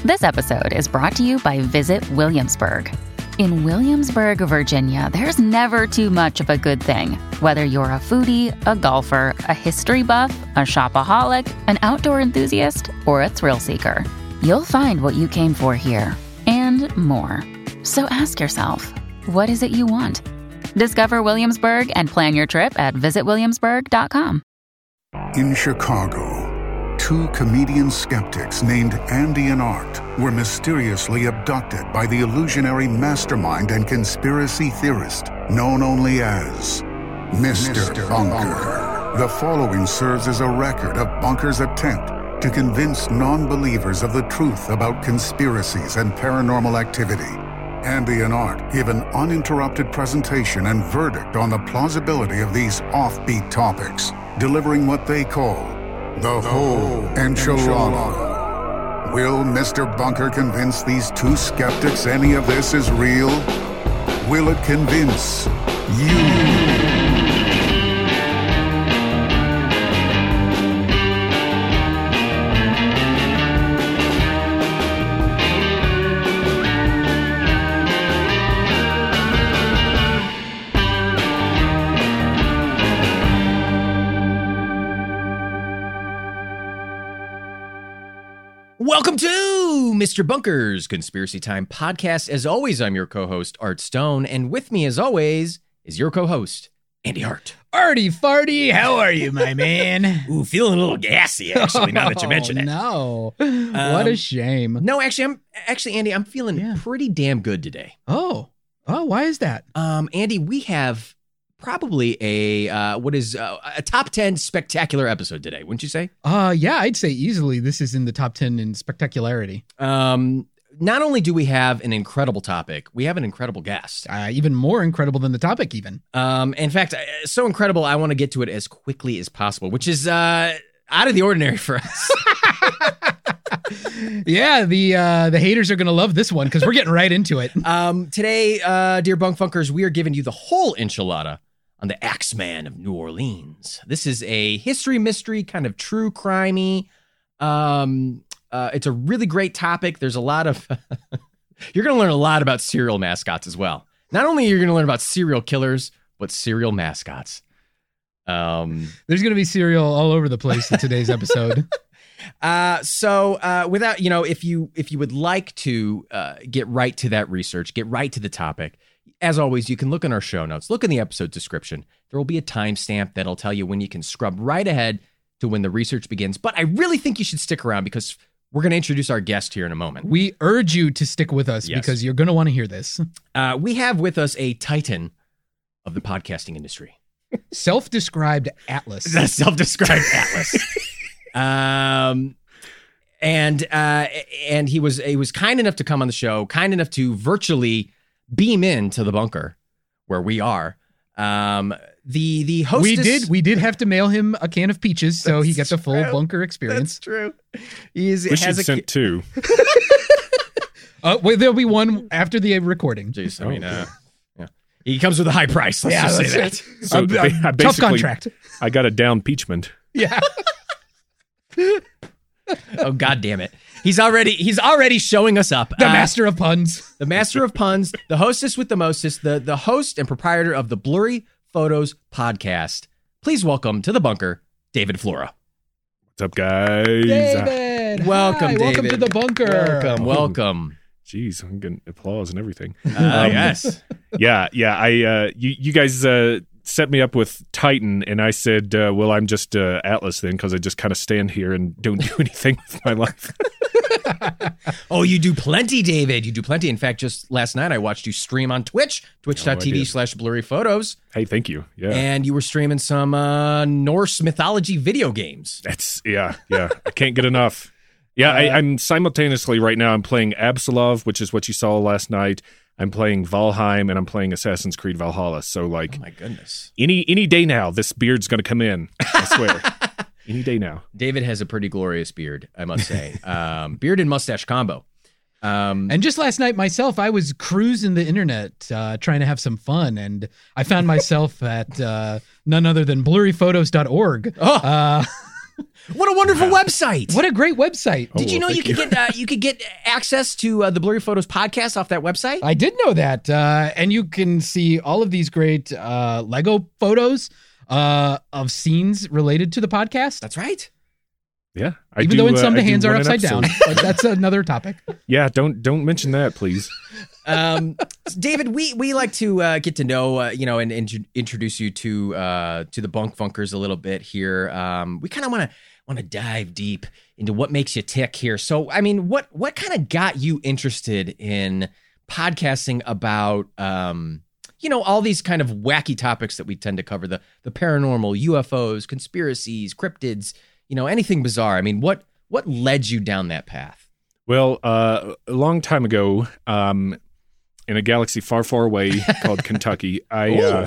This episode is brought to you by Visit Williamsburg. In Williamsburg, Virginia, there's never too much of a good thing. Whether you're a foodie, a golfer, a history buff, a shopaholic, an outdoor enthusiast, or a thrill seeker, you'll find what you came for here and more. So ask yourself, what is it you want? Discover Williamsburg and plan your trip at visitwilliamsburg.com. In Chicago, two comedian skeptics named Andy and Art were mysteriously abducted by the illusionary mastermind and conspiracy theorist known only as Mr. Bunker. The following serves as a record of Bunker's attempt to convince non-believers of the truth about conspiracies and paranormal activity. Andy and Art give an uninterrupted presentation and verdict on the plausibility of these offbeat topics, delivering what they call the whole enchilada. Will Mr. Bunker convince these two skeptics any of this is real? Will it convince you? Welcome to Mr. Bunker's Conspiracy Time podcast. As always, I'm your co-host, Art Stone, and with me, as always, is your co-host, Andy Hart. Artie Farty, how are you, my man? Ooh, feeling a little gassy, actually, now that you mention it. No, what a shame. No, Andy, I'm feeling pretty damn good today. Oh, why is that? Andy, we have probably a top 10 spectacular episode today, wouldn't you say? Yeah, I'd say easily this is in the top 10 in spectacularity. Not only do we have an incredible topic, we have an incredible guest. Even more incredible than the topic, even. In fact, so incredible, I want to get to it as quickly as possible, which is out of the ordinary for us. Yeah, the haters are going to love this one because we're getting right into it. Today, dear Bunk Funkers, we are giving you the whole enchilada on the Axeman of New Orleans. This is a history mystery, kind of true crimey. It's a really great topic. There's a lot of you're going to learn a lot about serial mascots as well. Not only are you going to learn about serial killers, but serial mascots. There's going to be cereal all over the place in today's episode. So without, if you would like to get right to that research, get right to the topic, as always, you can look in our show notes, look in the episode description. There will be a timestamp that'll tell you when you can scrub right ahead to when the research begins. But I really think you should stick around because we're going to introduce our guest here in a moment. We urge you to stick with us because you're going to want to hear this. We have with us a titan of the podcasting industry. Self-described Atlas. The self-described Atlas. And he was kind enough to come on the show, kind enough to virtually beam into the bunker where we are. The hostess. We did have to mail him a can of peaches so he gets a full bunker experience. That's true. We should send two. Wait, there'll be one after the recording. Jeez, I mean, yeah. He comes with a high price. Let's just say that. So tough contract. I got a down peachment. Yeah. Oh, God damn it. He's already showing us up. The master of puns. The master of puns, the hostess with the mostest, the host and proprietor of the Blurry Photos podcast. Please welcome to the bunker, David Flora. What's up, guys? David. Welcome, Hi, David. Welcome to the bunker. Welcome. Jeez, I'm getting applause and everything. Yes. Yeah. You guys set me up with Titan, and I said, well, I'm just Atlas then, because I just kind of stand here and don't do anything with my life. Oh, you do plenty, David. You do plenty. In fact, just last night I watched you stream on Twitch, twitch.tv/blurryphotos. Hey, thank you. Yeah. And you were streaming some Norse mythology video games. Yeah. I can't get enough. Yeah, I'm simultaneously right now, I'm playing Absolov, which is what you saw last night. I'm playing Valheim, and I'm playing Assassin's Creed Valhalla. So, like, oh my goodness, any day now, this beard's going to come in. I swear, any day now. David has a pretty glorious beard, I must say. Beard and mustache combo. And just last night myself, I was cruising the internet trying to have some fun, and I found myself at none other than blurryphotos.org. What a wonderful website. What a great website. Did you know you could get access to the Blurry Photos podcast off that website? I did know that. And you can see all of these great Lego photos of scenes related to the podcast. That's right. Yeah. Even though in some the hands are upside down. But that's another topic. Yeah, don't mention that, please. David, we like to get to know and introduce you to the Bunk Funkers a little bit here. We kind of want to dive deep into what makes you tick here. So, I mean, what kind of got you interested in podcasting about all these kind of wacky topics that we tend to cover, the paranormal, UFOs, conspiracies, cryptids, anything bizarre. I mean, what led you down that path? Well, a long time ago, in a galaxy far, far away called Kentucky, I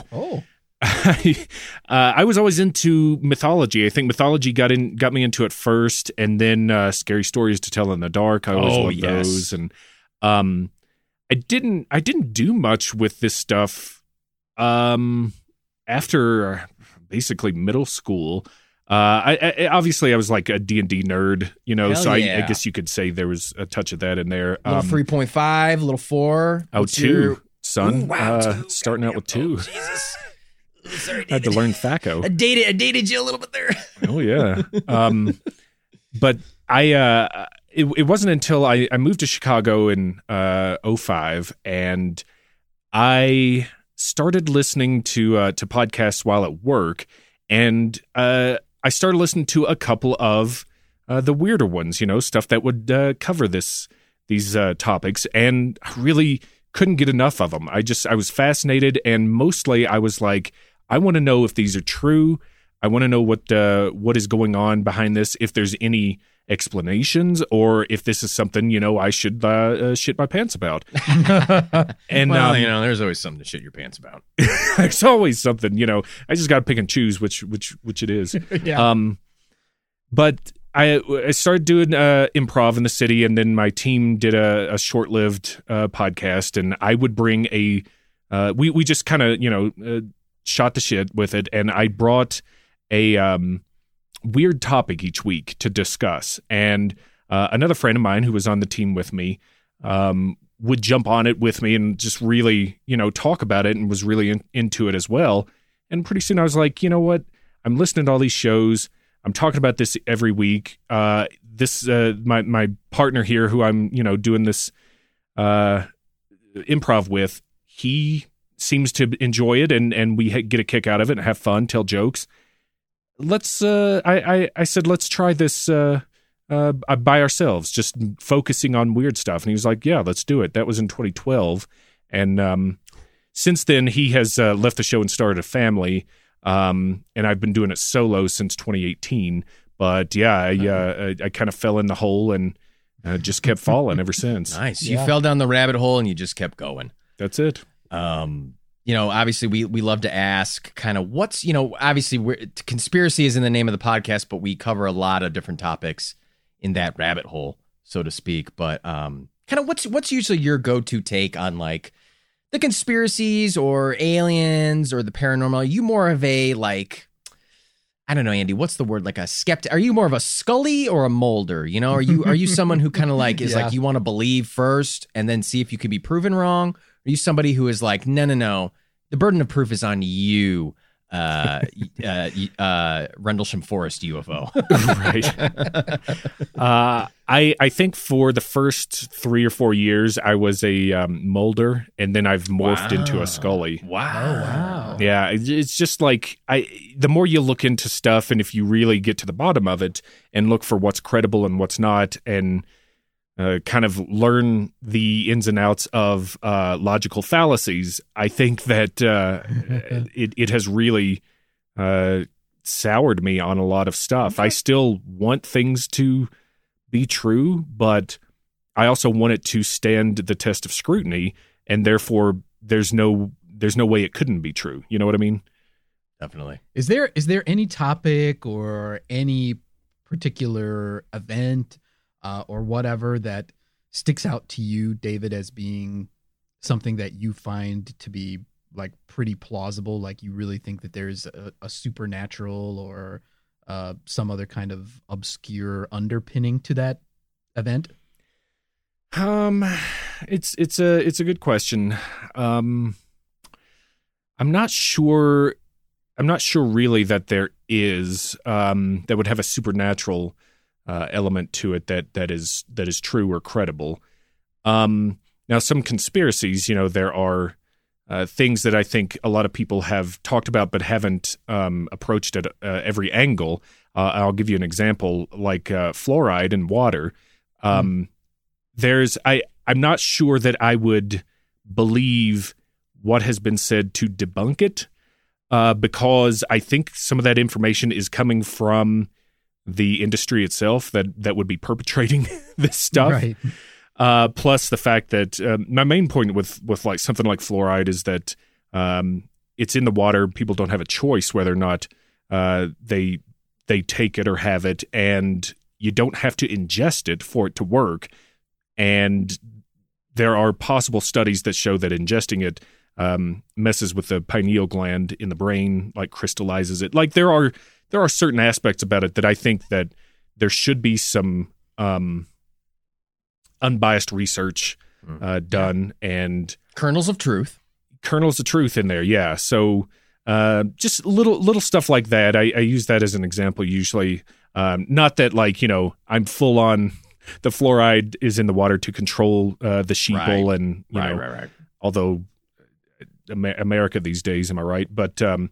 was always into mythology. I think mythology got me into it first, and then scary stories to tell in the dark. I always loved those, and I didn't do much with this stuff after basically middle school. I obviously I was like a D&D nerd, so I guess you could say there was a touch of that in there. A little 3.5, a little 4. Oh, 2, son. Ooh, wow, 2. Starting out with 2. Oh, Jesus. Sorry, David. I had to learn THAC0. I dated you a little bit there. Oh, yeah. But it wasn't until I moved to Chicago in 2005, and I started listening to podcasts while at work, and I started listening to a couple of the weirder ones, stuff that would cover these topics, and I really couldn't get enough of them. I was fascinated, and mostly I was like, I want to know if these are true. I want to know what is going on behind this, if there's any explanations, or if this is something, I should shit my pants about. And there's always something to shit your pants about. There's always something, I just got to pick and choose which it is. Yeah. But I started doing improv in the city, and then my team did a short-lived podcast, and I would bring we just kind of, shot the shit with it, and I brought a weird topic each week to discuss. And another friend of mine who was on the team with me would jump on it with me and just really, talk about it, and was really into it as well. And pretty soon I was like, you know what? I'm listening to all these shows. I'm talking about this every week. My partner here, who I'm, doing this improv with, he seems to enjoy it, and we get a kick out of it and have fun, tell jokes. I said, let's try this by ourselves, just focusing on weird stuff. And he was like, yeah, let's do it. That was in 2012. And since then, he has left the show and started a family. And I've been doing it solo since 2018. But yeah, I kind of fell in the hole and just kept falling ever since. Nice. Yeah. You fell down the rabbit hole and you just kept going. That's it. Obviously we love to ask kind of what's, obviously conspiracy is in the name of the podcast, but we cover a lot of different topics in that rabbit hole, so to speak. But kind of what's usually your go-to take on like the conspiracies or aliens or the paranormal? Are you more of a like, I don't know, Andy, what's the word? Like a skeptic? Are you more of a Scully or a Mulder? Are you someone who kind of like is like you want to believe first and then see if you can be proven wrong? Are you somebody who is like, no, the burden of proof is on you, Rendlesham Forest UFO? Right. I think for the first 3 or 4 years, I was a Mulder, and then I've morphed into a Scully. Wow. Yeah, it's just like the more you look into stuff, and if you really get to the bottom of it and look for what's credible and what's not, and kind of learn the ins and outs of logical fallacies, I think that it has really soured me on a lot of stuff. Okay. I still want things to be true, but I also want it to stand the test of scrutiny, and therefore there's no way it couldn't be true. You know what I mean? Definitely. Is there any topic or any particular event or whatever that sticks out to you, David, as being something that you find to be like pretty plausible? Like you really think that there's a supernatural or some other kind of obscure underpinning to that event? It's a good question. I'm not sure really that there is that would have a supernatural element to it that is true or credible. Now, some conspiracies, there are things that I think a lot of people have talked about but haven't approached at every angle. I'll give you an example, like fluoride in water. I'm not sure that I would believe what has been said to debunk it, because I think some of that information is coming from the industry itself that would be perpetrating this stuff. Right. Plus the fact that my main point with like something like fluoride is that it's in the water. People don't have a choice whether or not they take it or have it, and you don't have to ingest it for it to work. And there are possible studies that show that ingesting it messes with the pineal gland in the brain, like crystallizes it. Like there are certain aspects about it that I think that there should be some unbiased research done, and Kernels of truth in there. Yeah. So just little stuff like that. I use that as an example usually. Not that like, I'm full on the fluoride is in the water to control the sheeple, Right. and Right. although America these days, am I right? But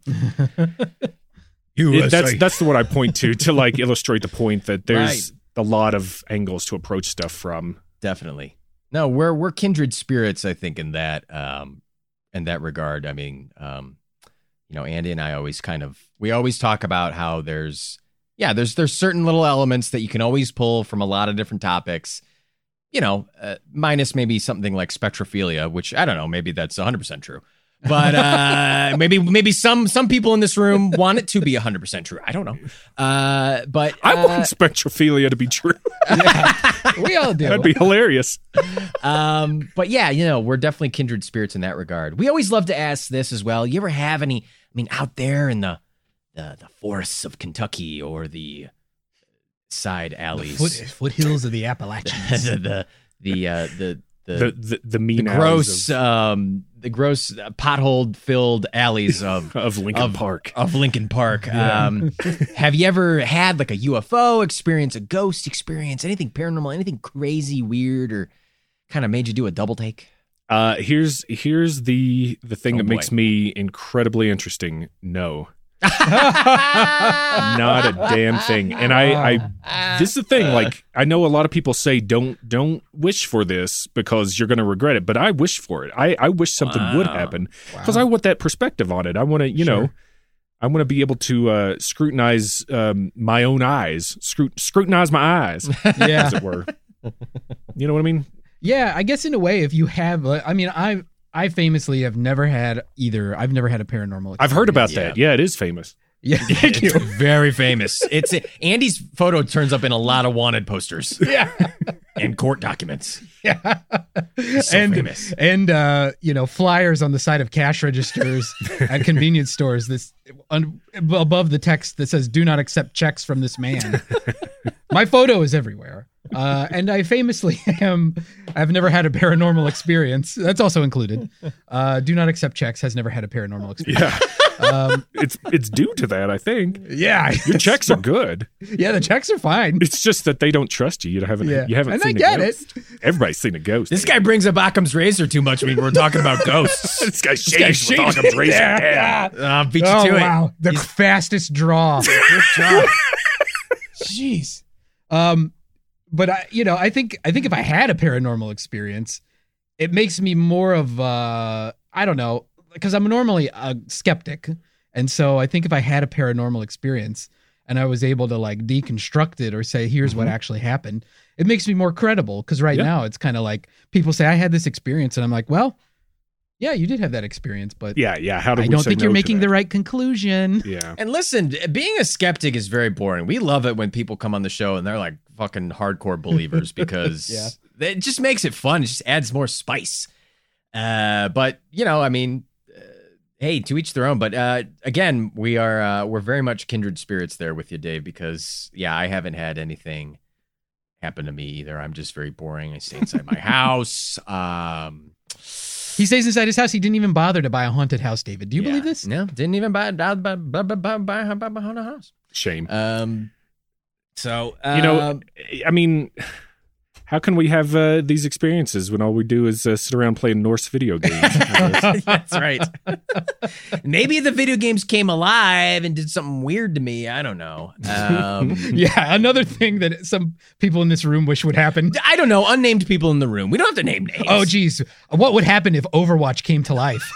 that's what I point to like illustrate the point that there's a lot of angles to approach stuff from. Definitely. No, we're kindred spirits, I think, in that regard. I mean, Andy and I always we always talk about how there's certain little elements that you can always pull from a lot of different topics, minus maybe something like spectrophilia, which I don't know, maybe that's 100% true. But maybe some people in this room want it to be 100% true. I don't know. But I want spectrophilia to be true. Yeah, we all do. That'd be hilarious. But yeah, we're definitely kindred spirits in that regard. We always love to ask this as well. You ever have any? I mean, out there in the forests of Kentucky or the side alleys, Foothills of the Appalachians. the mean gross alleys the gross pothole filled alleys of of Lincoln Park. Of Lincoln Park. Have you ever had like a UFO experience, a ghost experience, anything paranormal, anything crazy, weird, or kind of made you do a double take? Here's the thing that boy. makes me incredibly interesting. No. Not a damn thing. And I this is the thing, like I know a lot of people say don't wish for this because you're going to regret it, but I wish for it. I wish something would happen because I want that perspective on it. I want to, I want to be able to scrutinize my own eyes, scrutinize my eyes, as it were. You know what I mean? Yeah, I guess in a way, if you have, I famously have never had either. I've never had a paranormal experience. I've heard about that. Yeah, it is famous. Yeah, thank you. It's very famous. Andy's photo turns up in a lot of wanted posters. Yeah. And court documents. Yeah. So famous. And flyers on the side of cash registers at convenience stores above the text that says "Do not accept checks from this man." My photo is everywhere. And I famously I've never had a paranormal experience. That's also included. Do not accept checks has never had a paranormal experience. Yeah. It's due to that, I think. Yeah. Your checks are good. Yeah, the checks are fine. It's just that they don't trust you. You haven't And seen I get a ghost. Everybody's seen a ghost. This guy brings up Occam's razor too much when we're talking about ghosts. This guy shaves with Occam's razor. Yeah. Beat you to it. Wow. The fastest draw. Good job. Jeez. But I think if I had a paranormal experience, it makes me more of I don't know, because I'm normally a skeptic, and so I think if I had a paranormal experience and I was able to like deconstruct it or say here's what actually happened, it makes me more credible. Because now it's kind of like people say I had this experience, and I'm like, well, yeah, you did have that experience, but yeah. How do we I don't say think you're no to making that? the right conclusion. Yeah. And listen, being a skeptic is very boring. We love it when people come on the show and they're like fucking hardcore believers because it just makes it fun. It just adds more spice. But Hey, to each their own. But again, we're very much kindred spirits there with you, Dave, because I haven't had anything happen to me either. I'm just very boring. I stay inside my house. He stays inside his house. He didn't even bother to buy a haunted house, David. Do you believe this? No, didn't even buy a haunted house. Shame. So I mean, how can we have these experiences when all we do is sit around playing Norse video games? That's right. Maybe the video games came alive and did something weird to me. I don't know. Yeah, another thing that some people in this room wish would happen. I don't know. Unnamed people in the room. We don't have to name names. Oh, geez. What would happen if Overwatch came to life?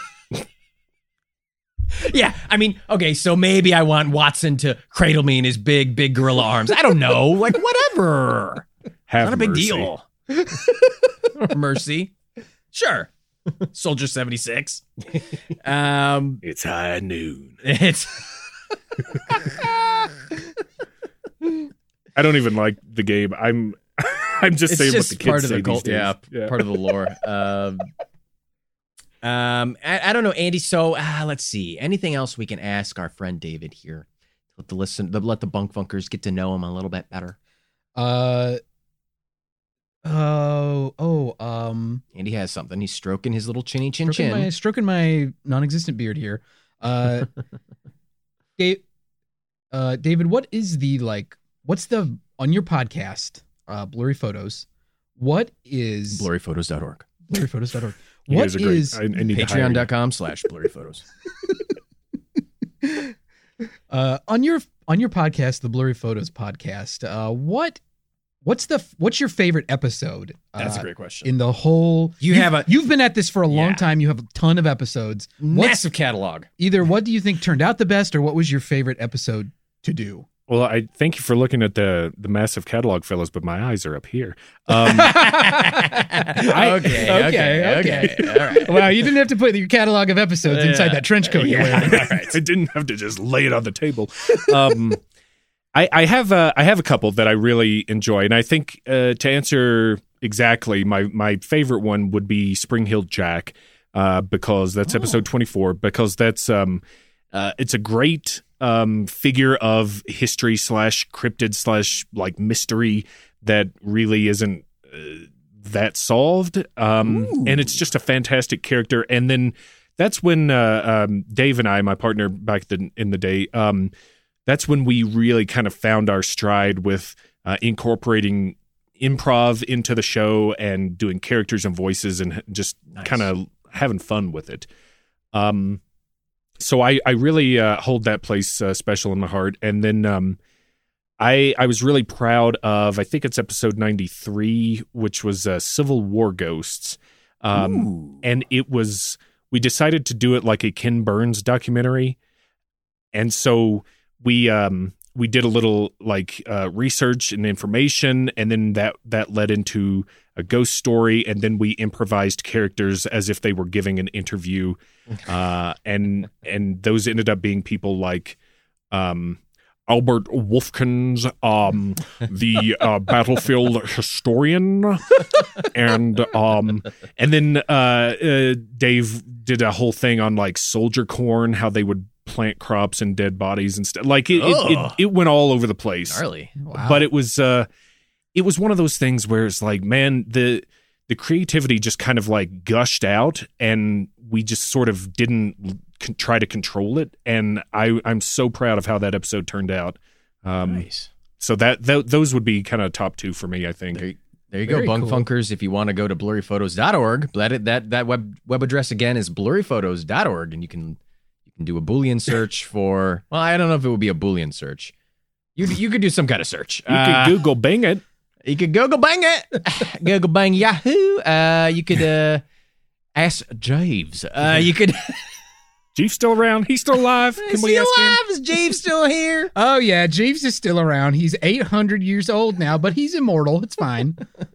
Yeah, I mean, okay, so maybe I want Watson to cradle me in his big gorilla arms. I don't know. Like, whatever. Have Not a big mercy. deal. Mercy. Sure. Soldier 76. It's high noon. It's I don't even like the game. I'm just saying what the kids part of say the cult, these days. yeah, part of the lore. I don't know, Andy. So let's see. Anything else we can ask our friend David here? Let the bunk funkers get to know him a little bit better. Andy has something. He's stroking his little chinny chin chin. Stroking my non-existent beard here. David, what's on your podcast, Blurry Photos, what is Blurryphotos.org. Blurryphotos.org. You What guys are great. is I need to hire you. Patreon.com/blurryphotos. On your podcast, the Blurry Photos podcast, what's your favorite episode? That's a great question. In the whole, you've been at this for a long time. You have a ton of episodes. Massive catalog. Either what do you think turned out the best, or what was your favorite episode to do? Well, I thank you for looking at the massive catalog, fellas, but my eyes are up here. Okay. All right. Wow, you didn't have to put your catalog of episodes inside that trench coat you're wearing. I didn't have to just lay it on the table. I have a couple that I really enjoy, and I think to answer exactly, my favorite one would be Spring-Heeled Jack, because that's episode 24. Because that's it's a great figure of history / cryptid / like mystery that really isn't that solved, and it's just a fantastic character. And then that's when Dave and I, my partner back in the day, that's when we really kind of found our stride with incorporating improv into the show and doing characters and voices and just kind of having fun with it. So I really hold that place special in my heart. And then I was really proud of, I think it's episode 93, which was Civil War Ghosts. And we decided to do it like a Ken Burns documentary. And so we did a little research and information, and then that led into a ghost story, and then we improvised characters as if they were giving an interview, and those ended up being people like Albert Wolfkins, the battlefield historian, and then Dave did a whole thing on like soldier corn, how they would plant crops and dead bodies and stuff. Like it went all over the place. Gnarly. Wow. But it was one of those things where it's like, man, the creativity just kind of like gushed out, and we just sort of didn't try to control it. And I'm so proud of how that episode turned out. Nice. So those would be kind of top two for me, I think. There you go, Very Bunk cool. Funkers. If you want to go to blurryphotos.org, that web address again is blurryphotos.org, and you can do a Boolean search for. Well, I don't know if it would be a Boolean search. You could do some kind of search. You could Google Bing it. You could Google bang it. Google bang Yahoo. You could ask Jeeves. You could. Jeeves still around? He's still alive? Can we Is he ask him? alive? Is Jeeves still here? Oh yeah, Jeeves is still around. He's 800 years old now, but he's immortal. It's fine.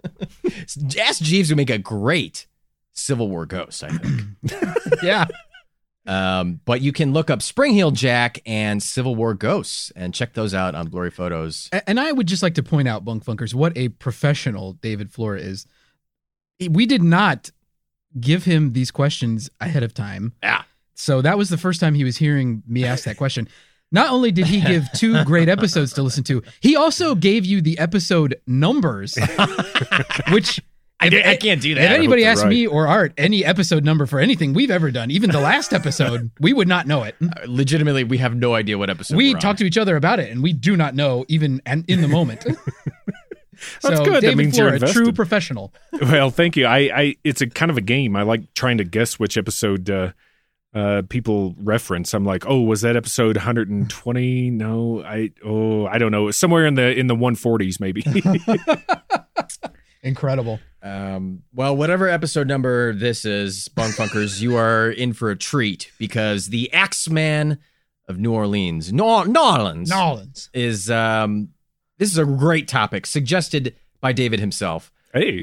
Ask Jeeves would make a great Civil War ghost, I think. Yeah. But you can look up Spring-Heeled Jack and Civil War Ghosts and check those out on Blurry Photos. And I would just like to point out, Bunk Funkers, what a professional David Flora is. We did not give him these questions ahead of time. Yeah. So that was the first time he was hearing me ask that question. Not only did he give 2 great episodes to listen to, he also gave you the episode numbers, which I can't do that. If anybody asks right. me or Art any episode number for anything we've ever done, even the last episode, we would not know it. Legitimately, we have no idea what episode We we're talk on. to each other about it, and we do not know even in the moment. That's So good. That David means you're Flora, a true invested. professional. Well, thank you. I it's a kind of a game. I like trying to guess which episode people reference. I'm like, oh, was that episode 120? No, I don't know. Somewhere in the 140s, maybe. Incredible. Well, whatever episode number this is, Bunk Funkers, you are in for a treat because the Axeman of New Orleans, Nolans. is this is a great topic suggested by David himself. Hey,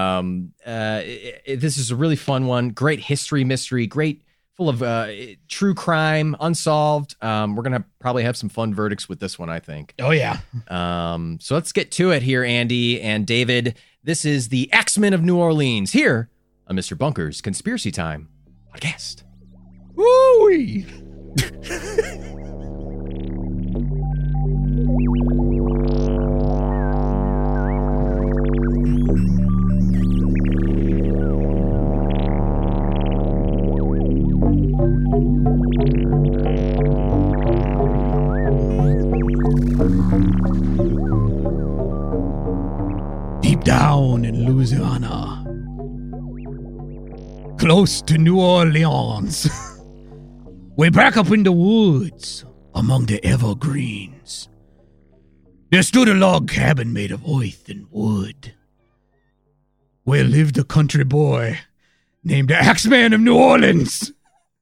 This is a really fun one. Great history mystery. Great, full of true crime, unsolved. We're gonna probably have some fun verdicts with this one, I think. Oh, yeah. So let's get to it here, Andy and David. This is the Axemen of New Orleans here on Mr. Bunker's Conspiracy Time podcast. Woo-wee. Deep down in Louisiana, close to New Orleans, way back up in the woods among the evergreens, there stood a log cabin made of earth and wood, where lived a country boy named the Axeman of New Orleans.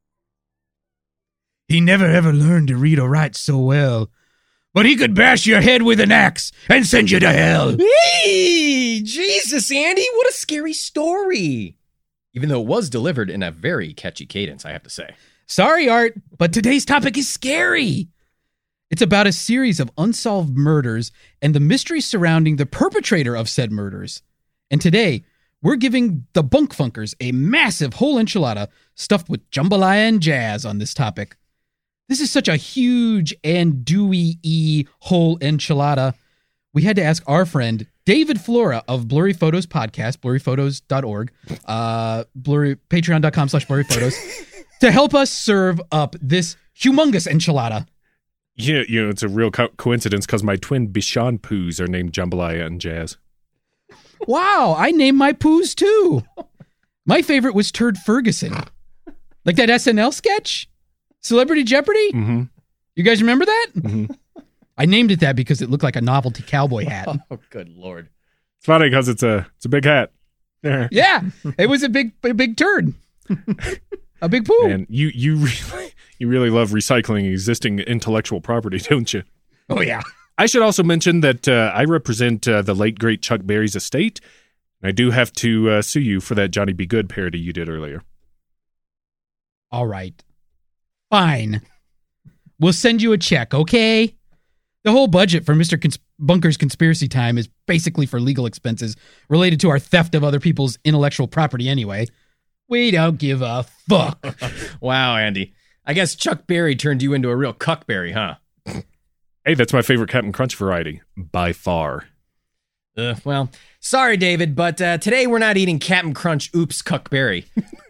He never ever learned to read or write so well, but he could bash your head with an axe and send you to hell. Hey, Jesus, Andy, what a scary story. Even though it was delivered in a very catchy cadence, I have to say. Sorry, Art, but today's topic is scary. It's about a series of unsolved murders and the mystery surrounding the perpetrator of said murders. And today, we're giving the Bunk Funkers a massive whole enchilada stuffed with jambalaya and jazz on this topic. This is such a huge and dewy whole enchilada. We had to ask our friend David Flora of Blurry Photos Podcast, blurryphotos.org, patreon.com/blurryphotos, to help us serve up this humongous enchilada. yeah, it's a real coincidence because my twin Bichon Poos are named Jambalaya and Jazz. Wow, I named my poos too. My favorite was Turd Ferguson. Like that SNL sketch? Celebrity Jeopardy? Mm-hmm. You guys remember that? Mm-hmm. I named it that because it looked like a novelty cowboy hat. Oh, good Lord. It's funny because it's a big hat. Yeah. Yeah, it was a big turd. A big poo. And you really love recycling existing intellectual property, don't you? Oh, yeah. I should also mention that I represent the late great Chuck Berry's estate. And I do have to sue you for that Johnny B. Good parody you did earlier. All right. Fine. We'll send you a check, okay? The whole budget for Mr. Bunker's Conspiracy Time is basically for legal expenses related to our theft of other people's intellectual property anyway. We don't give a fuck. Wow, Andy. I guess Chuck Berry turned you into a real cuckberry, huh? Hey, that's my favorite Captain Crunch variety, by far. Well, sorry, David, but today we're not eating Captain Crunch Oops Cuckberry.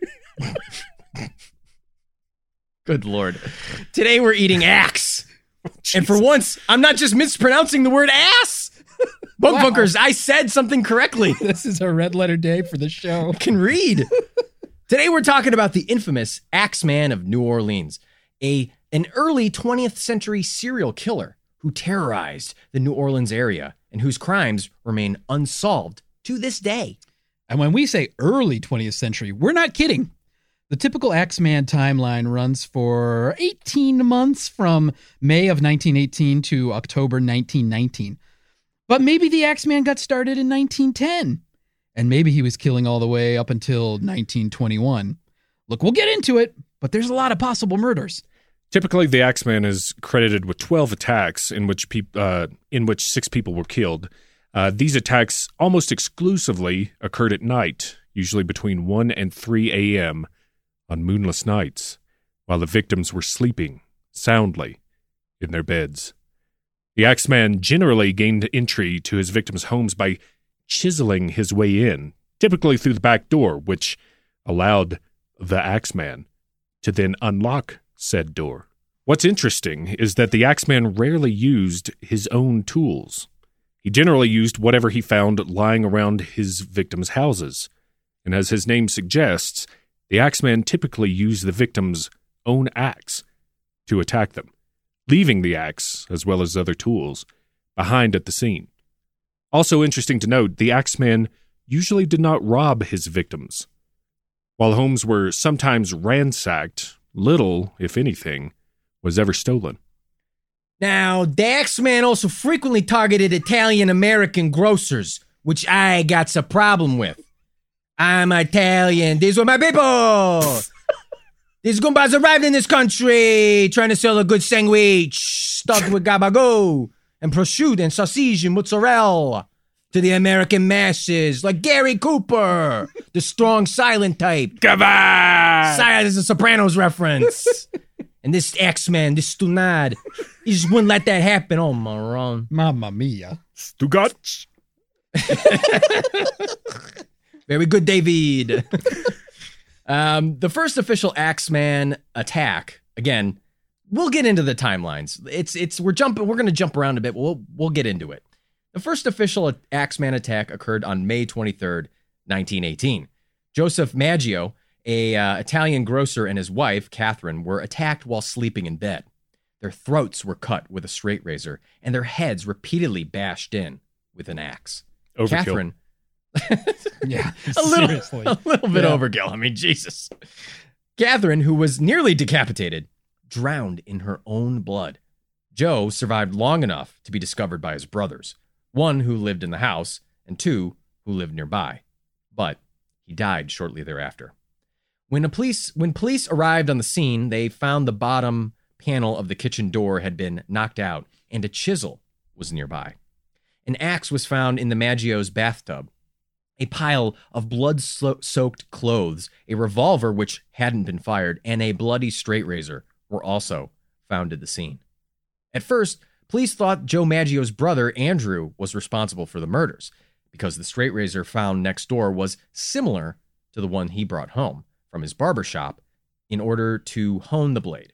Good Lord. Today we're eating axe. And for once, I'm not just mispronouncing the word ass. Bunk Wow. Bunkers, I said something correctly. This is a red letter day for the show. Can read. Today we're talking about the infamous Axeman of New Orleans, an early 20th century serial killer who terrorized the New Orleans area and whose crimes remain unsolved to this day. And when we say early 20th century, we're not kidding. The typical Axeman timeline runs for 18 months from May of 1918 to October 1919. But maybe the Axeman got started in 1910. And maybe he was killing all the way up until 1921. Look, we'll get into it, but there's a lot of possible murders. Typically, the Axeman is credited with 12 attacks in which 6 people were killed. These attacks almost exclusively occurred at night, usually between 1 and 3 a.m. on moonless nights, while the victims were sleeping soundly in their beds. The Axeman generally gained entry to his victims' homes by chiseling his way in, typically through the back door, which allowed the Axeman to then unlock said door. What's interesting is that the Axeman rarely used his own tools. He generally used whatever he found lying around his victims' houses, and as his name suggests, the Axeman typically used the victim's own axe to attack them, leaving the axe, as well as other tools, behind at the scene. Also interesting to note, the Axeman usually did not rob his victims. While homes were sometimes ransacked, little, if anything, was ever stolen. Now, the Axeman also frequently targeted Italian-American grocers, which I got a problem with. I'm Italian. These were my people. These Goombas arrived in this country trying to sell a good sandwich stuffed with gabagool and prosciutto and sausage and mozzarella to the American masses, like Gary Cooper, the strong silent type. Goodbye! This is a Sopranos reference. And this Axeman, this Stunad, he just wouldn't let that happen. Oh, moron. Mamma mia. Stugat. Very good, David. The first official Axeman attack, again, we'll get into the timelines. We're going to jump around a bit. We'll get into it. The first official Axeman attack occurred on May 23rd, 1918. Joseph Maggio, a Italian grocer, and his wife, Catherine, were attacked while sleeping in bed. Their throats were cut with a straight razor, and their heads repeatedly bashed in with an axe. Overkill. Catherine, Yeah, a little bit Yeah. overkill. I mean, Jesus. Catherine, who was nearly decapitated, drowned in her own blood. Joe survived long enough to be discovered by his brothers, one who lived in the house and two who lived nearby. But he died shortly thereafter. When police arrived on the scene, they found the bottom panel of the kitchen door had been knocked out and a chisel was nearby. An axe was found in the Maggio's bathtub. A pile of blood-soaked clothes, a revolver which hadn't been fired, and a bloody straight razor were also found at the scene. At first, police thought Joe Maggio's brother, Andrew, was responsible for the murders because the straight razor found next door was similar to the one he brought home from his barber shop in order to hone the blade.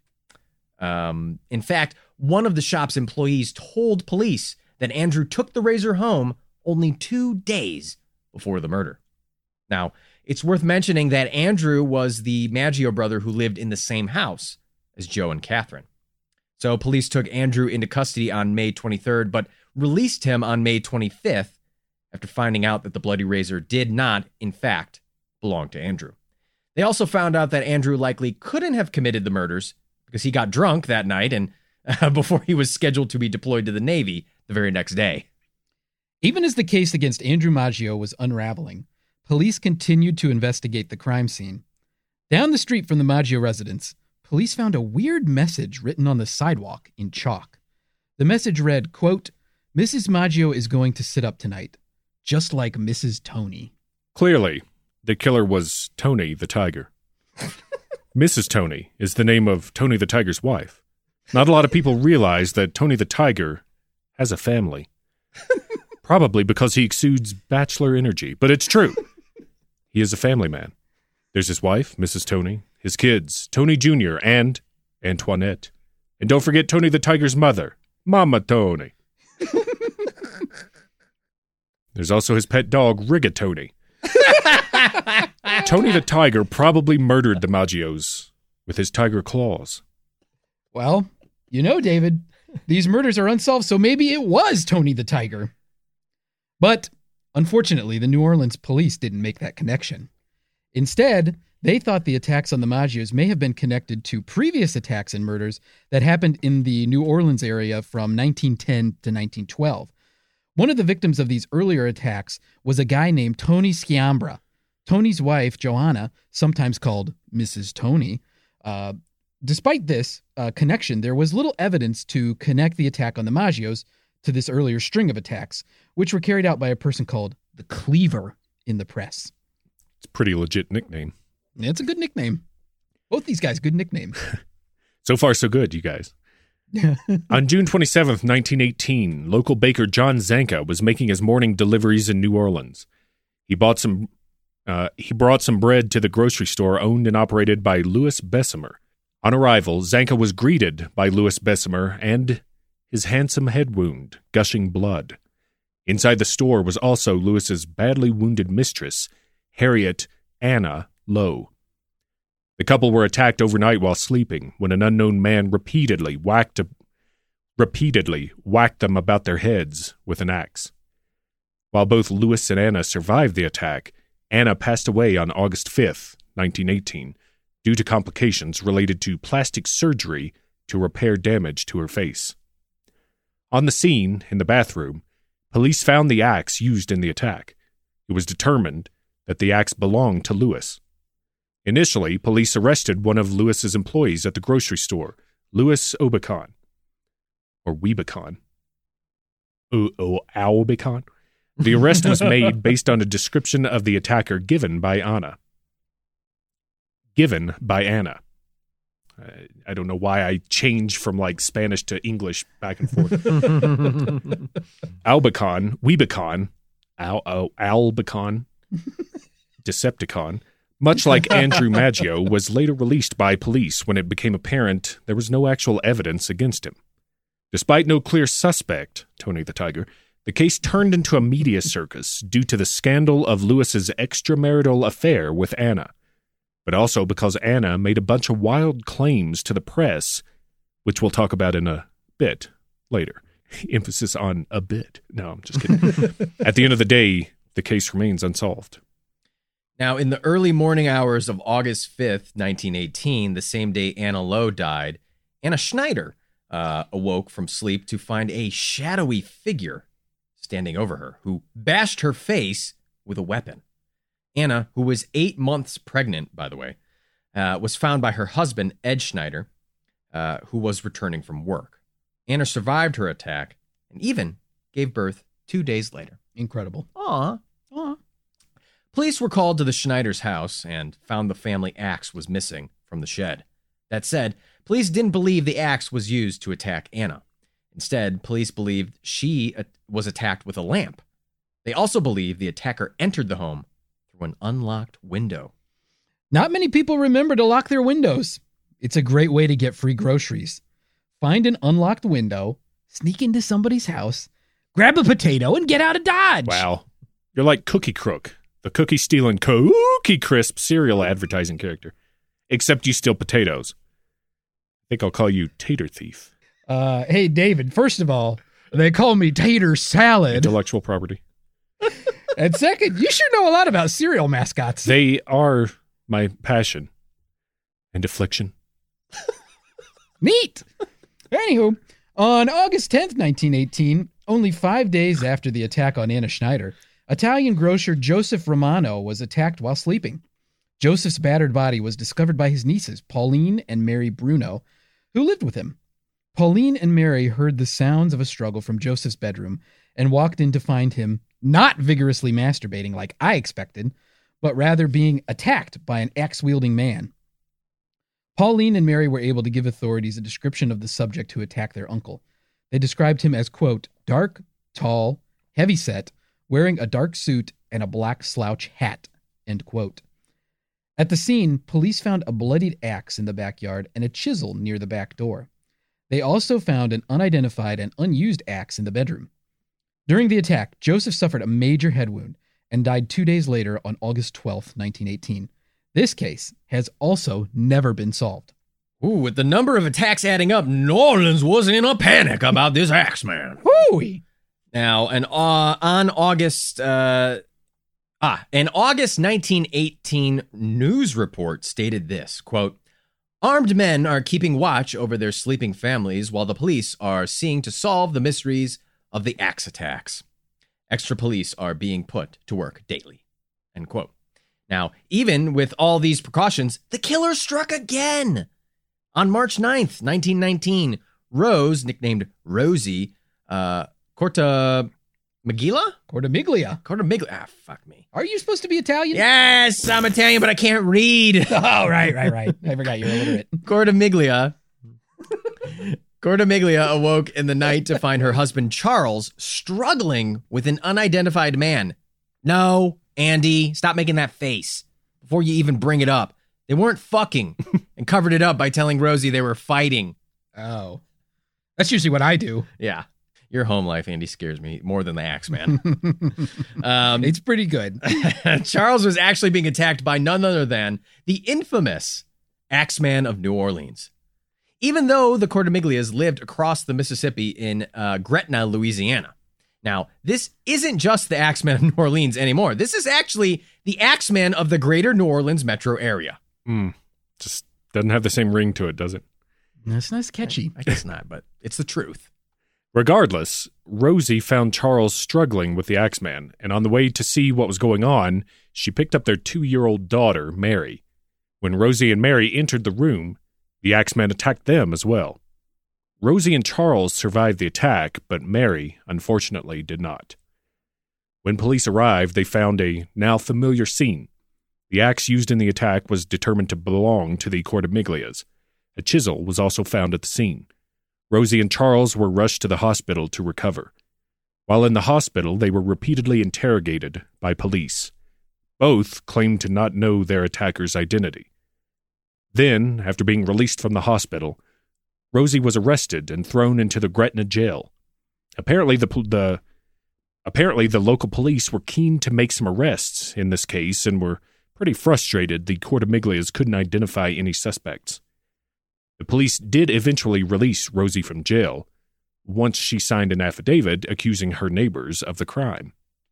In fact, one of the shop's employees told police that Andrew took the razor home only 2 days before the murder. Now, it's worth mentioning that Andrew was the Maggio brother who lived in the same house as Joe and Catherine. So police took Andrew into custody on May 23rd, but released him on May 25th after finding out that the bloody razor did not, in fact, belong to Andrew. They also found out that Andrew likely couldn't have committed the murders because he got drunk that night and before he was scheduled to be deployed to the Navy the very next day. Even as the case against Andrew Maggio was unraveling, police continued to investigate the crime scene. Down the street from the Maggio residence, police found a weird message written on the sidewalk in chalk. The message read, quote, "Mrs. Maggio is going to sit up tonight, just like Mrs. Tony." Clearly, the killer was Tony the Tiger. Mrs. Tony is the name of Tony the Tiger's wife. Not a lot of people realize that Tony the Tiger has a family. Probably because he exudes bachelor energy, but it's true. He is a family man. There's his wife, Mrs. Tony, his kids, Tony Jr. and Antoinette. And don't forget Tony the Tiger's mother, Mama Tony. There's also his pet dog, Rigatoni. Tony the Tiger probably murdered the Maggios with his tiger claws. Well, you know, David, these murders are unsolved, so maybe it was Tony the Tiger. But unfortunately, the New Orleans police didn't make that connection. Instead, they thought the attacks on the Maggios may have been connected to previous attacks and murders that happened in the New Orleans area from 1910 to 1912. One of the victims of these earlier attacks was a guy named Tony Sciambra. Tony's wife, Joanna, sometimes called Mrs. Tony. Despite this connection, there was little evidence to connect the attack on the Maggios to this earlier string of attacks, which were carried out by a person called the Cleaver in the press. It's a pretty legit nickname. It's a good nickname. Both these guys, good nicknames. So far, so good, you guys. On June 27th, 1918, local baker John Zanka was making his morning deliveries in New Orleans. He brought some bread to the grocery store owned and operated by Louis Bessemer. On arrival, Zanka was greeted by Louis Bessemer and his handsome head wound, gushing blood. Inside the store was also Louis's badly wounded mistress, Harriet Anna Lowe. The couple were attacked overnight while sleeping when an unknown man repeatedly whacked them about their heads with an axe. While both Louis and Anna survived the attack, Anna passed away on August 5th, 1918, due to complications related to plastic surgery to repair damage to her face. On the scene, in the bathroom, police found the axe used in the attack. It was determined that the axe belonged to Louis. Initially, police arrested one of Louis's employees at the grocery store, Louis Aubicon. Or Weebicon. Aubicon. The arrest was made based on a description of the attacker given by Anna. I don't know why I changed from like Spanish to English back and forth. Aubicon, Weebicon, Albicon, Decepticon, much like Andrew Maggio, was later released by police when it became apparent there was no actual evidence against him. Despite no clear suspect, Tony the Tiger, the case turned into a media circus due to the scandal of Louis's extramarital affair with Anna, but also because Anna made a bunch of wild claims to the press, which we'll talk about in a bit later. Emphasis on a bit. No, I'm just kidding. At the end of the day, the case remains unsolved. Now, in the early morning hours of August 5th, 1918, the same day Anna Lowe died, Anna Schneider awoke from sleep to find a shadowy figure standing over her, who bashed her face with a weapon. Anna, who was 8 months pregnant, by the way, was found by her husband, Ed Schneider, who was returning from work. Anna survived her attack and even gave birth 2 days later. Incredible. Aw. Police were called to the Schneider's house and found the family axe was missing from the shed. That said, police didn't believe the axe was used to attack Anna. Instead, police believed she was attacked with a lamp. They also believed the attacker entered the home through an unlocked window. Not many people remember to lock their windows. It's a great way to get free groceries. Find an unlocked window, sneak into somebody's house, grab a potato, and get out of Dodge. Wow. You're like Cookie Crook, the cookie-stealing Cookie Crisp cereal advertising character. Except you steal potatoes. I think I'll call you Tater Thief. Hey, David, first of all, they call me Tater Salad. Intellectual property. And second, you sure know a lot about cereal mascots. They are my passion and affliction. Neat. Anywho, on August 10th, 1918, only 5 days after the attack on Anna Schneider, Italian grocer Joseph Romano was attacked while sleeping. Joseph's battered body was discovered by his nieces, Pauline and Mary Bruno, who lived with him. Pauline and Mary heard the sounds of a struggle from Joseph's bedroom and walked in to find him not vigorously masturbating like I expected, but rather being attacked by an axe-wielding man. Pauline and Mary were able to give authorities a description of the subject who attacked their uncle. They described him as, quote, dark, tall, heavy-set, wearing a dark suit and a black slouch hat, end quote. At the scene, police found a bloodied axe in the backyard and a chisel near the back door. They also found an unidentified and unused axe in the bedroom. During the attack, Joseph suffered a major head wound and died 2 days later on August 12th, 1918. This case has also never been solved. Ooh, with the number of attacks adding up, New Orleans was in a panic about this axe man. Whoo-wee! Now, an August 1918 news report stated this, quote, armed men are keeping watch over their sleeping families while the police are seeking to solve the mysteries of the axe attacks. Extra police are being put to work daily, end quote. Now, even with all these precautions, the killer struck again. On March 9th, 1919, Rose, nicknamed Rosie, Megillah? Cordomiglia. Cordomiglia. Ah, fuck me. Are you supposed to be Italian? Yes, I'm Italian, but I can't read. Oh, right. I forgot you're illiterate. Cordomiglia awoke in the night to find her husband Charles struggling with an unidentified man. No, Andy, stop making that face before you even bring it up. They weren't fucking and covered it up by telling Rosie they were fighting. Oh. That's usually what I do. Yeah. Your home life, Andy, scares me more than the Axeman. It's pretty good. Charles was actually being attacked by none other than the infamous Axeman of New Orleans. Even though the Cordomiglias lived across the Mississippi in Gretna, Louisiana. Now, this isn't just the Axeman of New Orleans anymore. This is actually the Axeman of the greater New Orleans metro area. Just doesn't have the same ring to it, does it? That's not as catchy. I guess not, but it's the truth. Regardless, Rosie found Charles struggling with the Axeman, and on the way to see what was going on, she picked up their 2-year-old daughter, Mary. When Rosie and Mary entered the room, the Axeman attacked them as well. Rosie and Charles survived the attack, but Mary, unfortunately, did not. When police arrived, they found a now familiar scene. The axe used in the attack was determined to belong to the Cordomiglias. A chisel was also found at the scene. Rosie and Charles were rushed to the hospital to recover. While in the hospital, they were repeatedly interrogated by police. Both claimed to not know their attacker's identity. Then, after being released from the hospital, Rosie was arrested and thrown into the Gretna jail. Apparently, the local police were keen to make some arrests in this case and were pretty frustrated the Cordomiglias couldn't identify any suspects. The police did eventually release Rosie from jail once she signed an affidavit accusing her neighbors of the crime.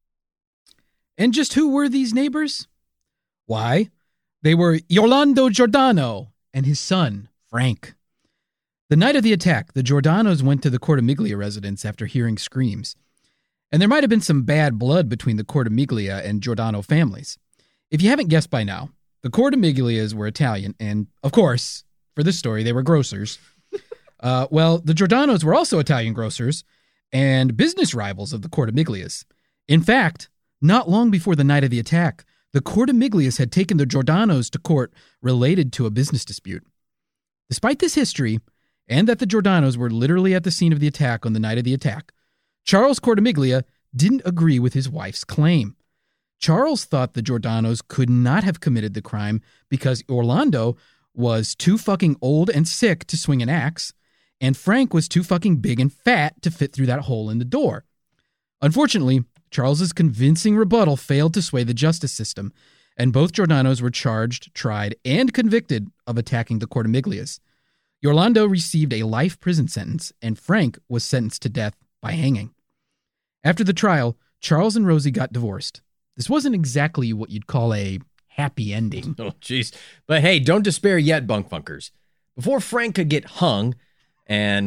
And just who were these neighbors? Why, they were Orlando Giordano and his son, Frank. The night of the attack, the Giordanos went to the Cordomiglia residence after hearing screams. And there might have been some bad blood between the Cordomiglia and Giordano families. If you haven't guessed by now, the Cordomiglias were Italian, and, of course, for this story, they were grocers. Well, the Giordanos were also Italian grocers and business rivals of the Cordomiglias. In fact, not long before the night of the attack, the Cordomiglias had taken the Giordanos to court related to a business dispute. Despite this history, and that the Giordanos were literally at the scene of the attack on the night of the attack, Charles Cordomiglia didn't agree with his wife's claim. Charles thought the Giordanos could not have committed the crime because Orlando was too fucking old and sick to swing an axe, and Frank was too fucking big and fat to fit through that hole in the door. Unfortunately, Charles's convincing rebuttal failed to sway the justice system, and both Giordanos were charged, tried, and convicted of attacking the Cordomiglias. Orlando received a life prison sentence, and Frank was sentenced to death by hanging. After the trial, Charles and Rosie got divorced. This wasn't exactly what you'd call a happy ending. Oh, jeez. But hey, don't despair yet, bunk funkers. Before Frank could get hung and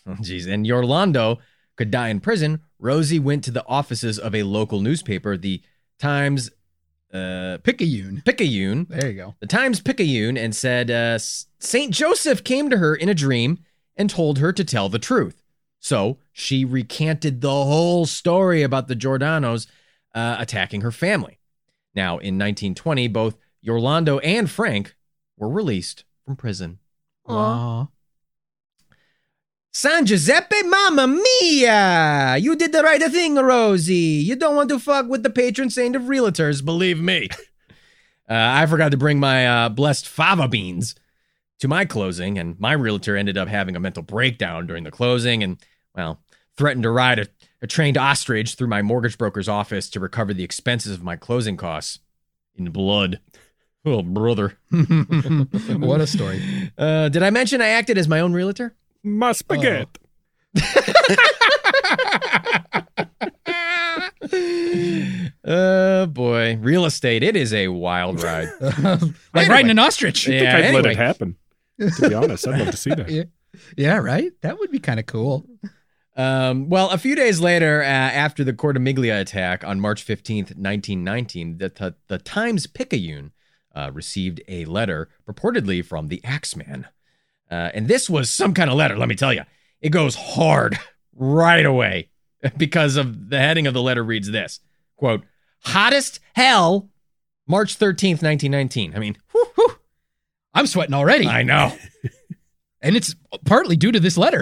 Orlando could die in prison, Rosie went to the offices of a local newspaper, the Times Picayune. There you go. The Times Picayune, and said St. Joseph came to her in a dream and told her to tell the truth. So she recanted the whole story about the Giordanos attacking her family. Now, in 1920, both Orlando and Frank were released from prison. Aww. San Giuseppe, mamma mia! You did the right thing, Rosie. You don't want to fuck with the patron saint of realtors, believe me. I forgot to bring my blessed fava beans to my closing, and my realtor ended up having a mental breakdown during the closing and, well, threatened to ride a trained ostrich through my mortgage broker's office to recover the expenses of my closing costs in blood. Oh, brother. What a story. Did I mention I acted as my own realtor? My spaghetti. Oh, boy. Real estate, it is a wild ride. Like riding an ostrich. I think I'd let it happen. To be honest, I'd love to see that. Yeah, right? That would be kind of cool. Well, a few days later, after the Cordomiglia attack on March 15th, 1919, the Times Picayune received a letter purportedly from the Axeman. And this was some kind of letter, let me tell you. It goes hard right away. because of the heading of the letter reads this, quote, hottest hell, March 13th, 1919. I mean, whew. I'm sweating already. I know. And it's partly due to this letter.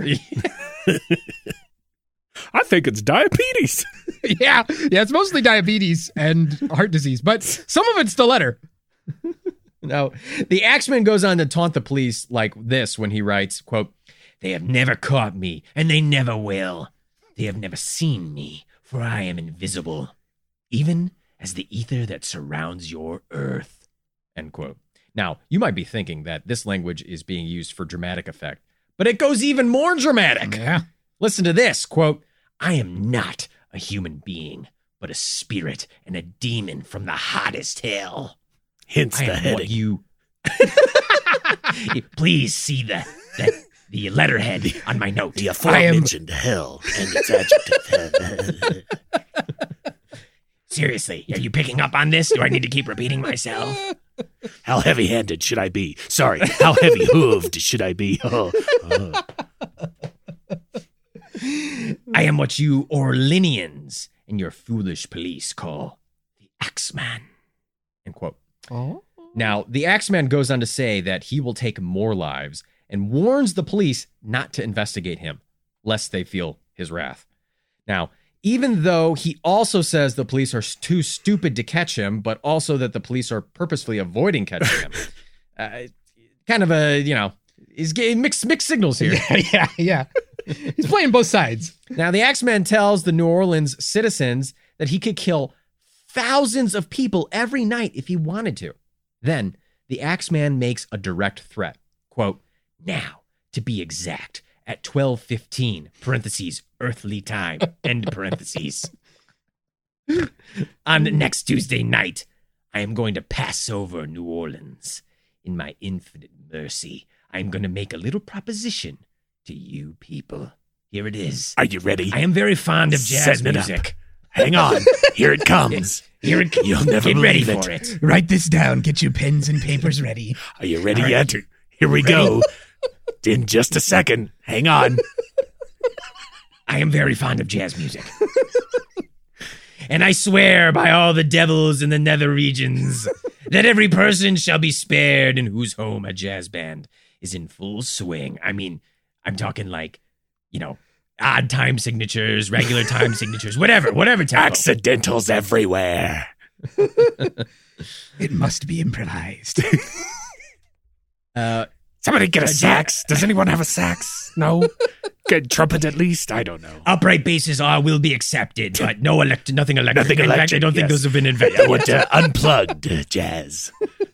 I think it's diabetes. Yeah, it's mostly diabetes and heart disease, but some of it's the letter. Now, the Axeman goes on to taunt the police like this when he writes, quote, they have never caught me, and they never will. They have never seen me, for I am invisible, even as the ether that surrounds your earth, end quote. Now, you might be thinking that this language is being used for dramatic effect, but it goes even more dramatic. Yeah. Listen to this, quote, I am not a human being, but a spirit and a demon from the hottest hell. Hence I the am heading. what you... Please see the letterhead on my note. The aforementioned hell and its adjective. Seriously, are you picking up on this? Do I need to keep repeating myself? How heavy-handed should I be? Sorry, how heavy-hooved should I be? Oh. I am what you Orleanians and your foolish police call the Axeman, end quote. Oh. Now, the Axeman goes on to say that he will take more lives and warns the police not to investigate him, lest they feel his wrath. Now, even though he also says the police are too stupid to catch him, but also that the police are purposefully avoiding catching him. Kind of a, he's getting mixed signals here. Yeah. He's playing both sides. Now, the Axeman tells the New Orleans citizens that he could kill thousands of people every night if he wanted to. Then, the Axeman makes a direct threat. Quote, now, to be exact, at 12:15, parentheses, earthly time, end parentheses. On next Tuesday night, I am going to pass over New Orleans. In my infinite mercy, I am going to make a little proposition to you people. Here it is. Are you ready? I am very fond of jazz Setting it up. music. Hang on. Here it comes. Here it comes. You'll never Get ready believe for it. it. Write this down. Get your pens and papers ready. Are you ready yet? Here we go. In just a second. Hang on. I am very fond of jazz music. And I swear by all the devils in the nether regions that every person shall be spared in whose home a jazz band is in full swing. I mean, I'm talking like, odd time signatures, regular time signatures, whatever tempo. Accidentals everywhere. It must be improvised. Somebody get a sax. Does anyone have a sax? No? Good trumpet at least? I don't know. Upright basses will be accepted, but nothing electric. Nothing In fact, electric, I don't think yes. those have been invented. I want unplugged jazz.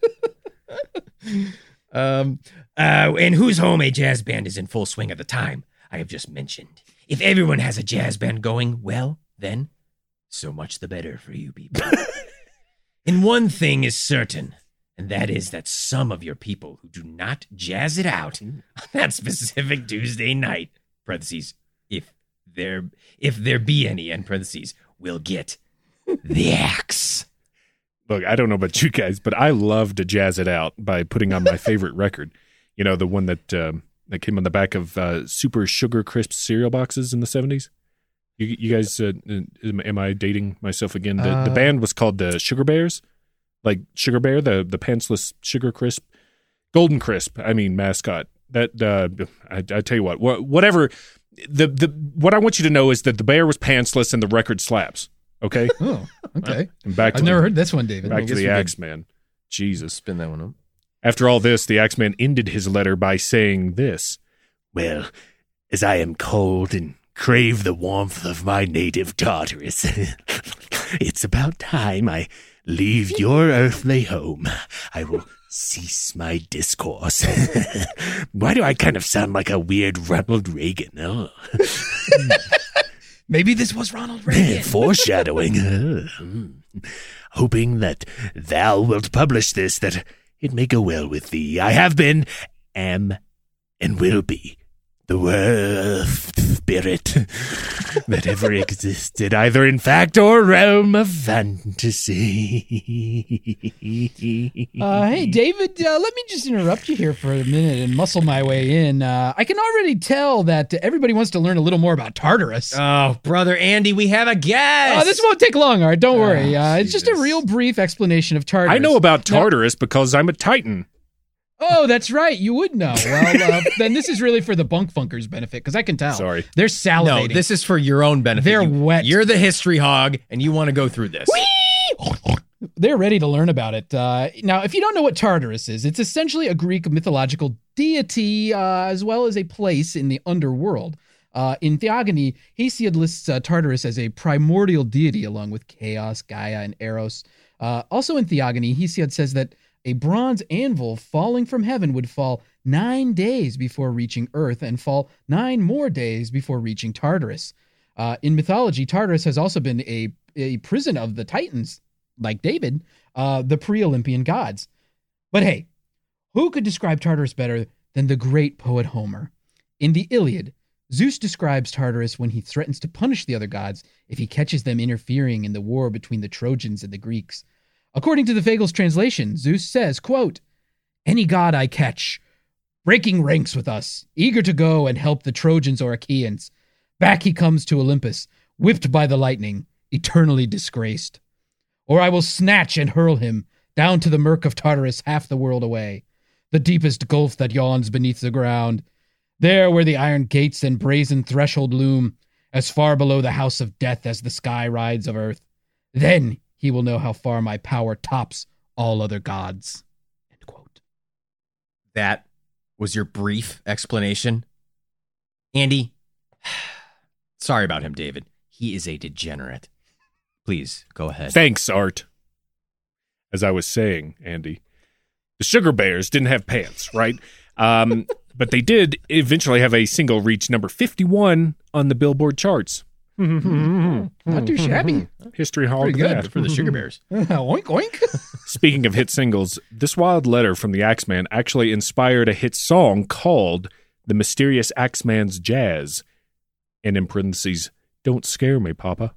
In whose home a jazz band is in full swing at the time I have just mentioned. If everyone has a jazz band going, well, then so much the better for you people. And one thing is certain, and that is that some of your people who do not jazz it out on that specific Tuesday night, parentheses, if there be any, end parentheses, will get the axe. Look, I don't know about you guys, but I love to jazz it out by putting on my favorite record. The one that came on the back of Super Sugar Crisp cereal boxes in the 70s. You guys, am I dating myself again? The band was called the Sugar Bears, like Sugar Bear, the pantsless Sugar Crisp, Golden Crisp. I mean mascot. That I tell you whatever. What I want you to know is that the bear was pantsless and the record slaps. Okay. Oh, okay. And back to I've never heard this one, David. Back to the Axeman. Jesus. Spin that one up. After all this, the Axeman ended his letter by saying this. Well, as I am cold and crave the warmth of my native Tartarus, it's about time I leave your earthly home. I will cease my discourse. Why do I kind of sound like a weird Ronald Reagan? Oh. Maybe this was Ronald Reagan. Foreshadowing. Hoping that thou wilt publish this, that it may go well with thee. I have been, am, and will be the worst spirit that ever existed, either in fact or realm of fantasy. Hey, David, let me just interrupt you here for a minute and muscle my way in. I can already tell that everybody wants to learn a little more about Tartarus. Oh, brother Andy, we have a guest. This won't take long, all right? Don't worry. It's just a Jesus. real brief explanation of Tartarus. I know about Tartarus because I'm a Titan. Oh, that's right. You would know. Well, then this is really for the bunk funkers' benefit, because I can tell. Sorry. They're No, salivating. this is for your own benefit. They're wet. You're the history hog, and you want to go through this. They're ready to learn about it. Now, if you don't know what Tartarus is, it's essentially a Greek mythological deity, as well as a place in the underworld. In Theogony, Hesiod lists Tartarus as a primordial deity along with Chaos, Gaia, and Eros. Also in Theogony, Hesiod says that a bronze anvil falling from heaven would fall 9 days before reaching Earth and fall 9 more days before reaching Tartarus. In mythology, Tartarus has also been a prison of the Titans, like David, the pre-Olympian gods. But hey, who could describe Tartarus better than the great poet Homer? In the Iliad, Zeus describes Tartarus when he threatens to punish the other gods if he catches them interfering in the war between the Trojans and the Greeks. According to the Fagles translation, Zeus says, quote, "Any god I catch, breaking ranks with us, eager to go and help the Trojans or Achaeans. Back he comes to Olympus, whipped by the lightning, eternally disgraced. Or I will snatch and hurl him down to the murk of Tartarus half the world away, the deepest gulf that yawns beneath the ground, there where the iron gates and brazen threshold loom, as far below the house of death as the sky rides of earth. Then he will know how far my power tops all other gods." End quote. That was your brief explanation. Andy, sorry about him, David. He is a degenerate. Please, go ahead. Thanks, Art. As I was saying, Andy, the Sugar Bears didn't have pants, right? But they did eventually have a single reach number 51 on the Billboard charts. Not too shabby. History Hall Pretty to good that. for the Sugar Bears. Oink, oink. Speaking of hit singles, this wild letter from the Axeman actually inspired a hit song called The Mysterious Axeman's Jazz. And in parentheses, "Don't scare me, Papa."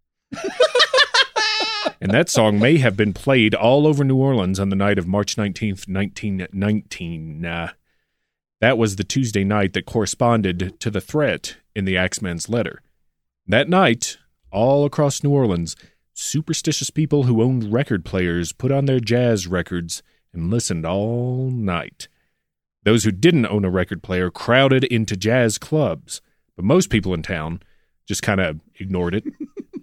And that song may have been played all over New Orleans on the night of March 19th, 1919. That was the Tuesday night that corresponded to the threat in the Axeman's letter. That night, all across New Orleans, superstitious people who owned record players put on their jazz records and listened all night. Those who didn't own a record player crowded into jazz clubs, but most people in town just kind of ignored it.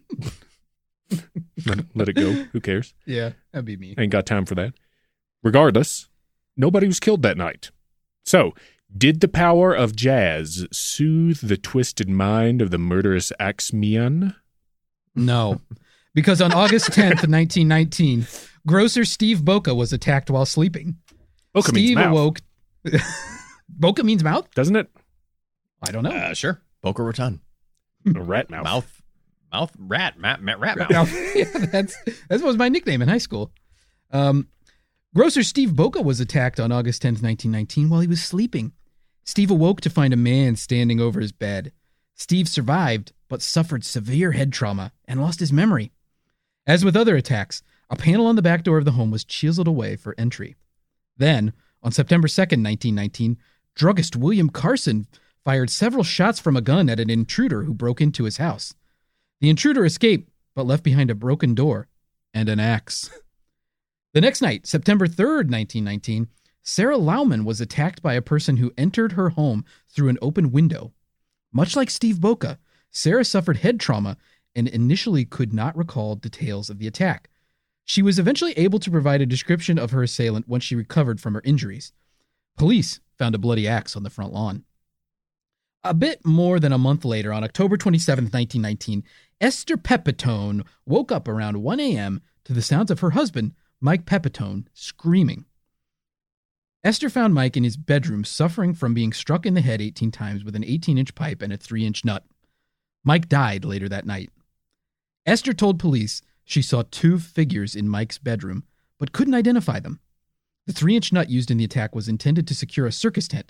Let it go. Who cares? Yeah, that'd be me. Ain't got time for that. Regardless, nobody was killed that night. So, did the power of jazz soothe the twisted mind of the murderous Axeman? No, because on August 10th, 1919, grocer Steve Boca was attacked while sleeping. Boca means Steve mouth, awoke. Boca means mouth? doesn't it? I don't know. Sure. Boca Raton. A rat mouth. Rat mouth. Yeah, that was my nickname in high school. Grocer Steve Boca was attacked on August 10th, 1919, while he was sleeping. Steve awoke to find a man standing over his bed. Steve survived, but suffered severe head trauma and lost his memory. As with other attacks, a panel on the back door of the home was chiseled away for entry. Then, on September 2nd, 1919, druggist William Carson fired several shots from a gun at an intruder who broke into his house. The intruder escaped, but left behind a broken door and an axe. The next night, September 3rd, 1919, Sarah Lauman was attacked by a person who entered her home through an open window. Much like Steve Boca, Sarah suffered head trauma and initially could not recall details of the attack. She was eventually able to provide a description of her assailant once she recovered from her injuries. Police found a bloody axe on the front lawn. A bit more than a month later, on October 27, 1919, Esther Pepitone woke up around 1 a.m. to the sounds of her husband, Mike Pepitone, screaming. Esther found Mike in his bedroom suffering from being struck in the head 18 times with an 18-inch pipe and a 3-inch nut. Mike died later that night. Esther told police she saw 2 figures in Mike's bedroom, but couldn't identify them. The 3-inch nut used in the attack was intended to secure a circus tent,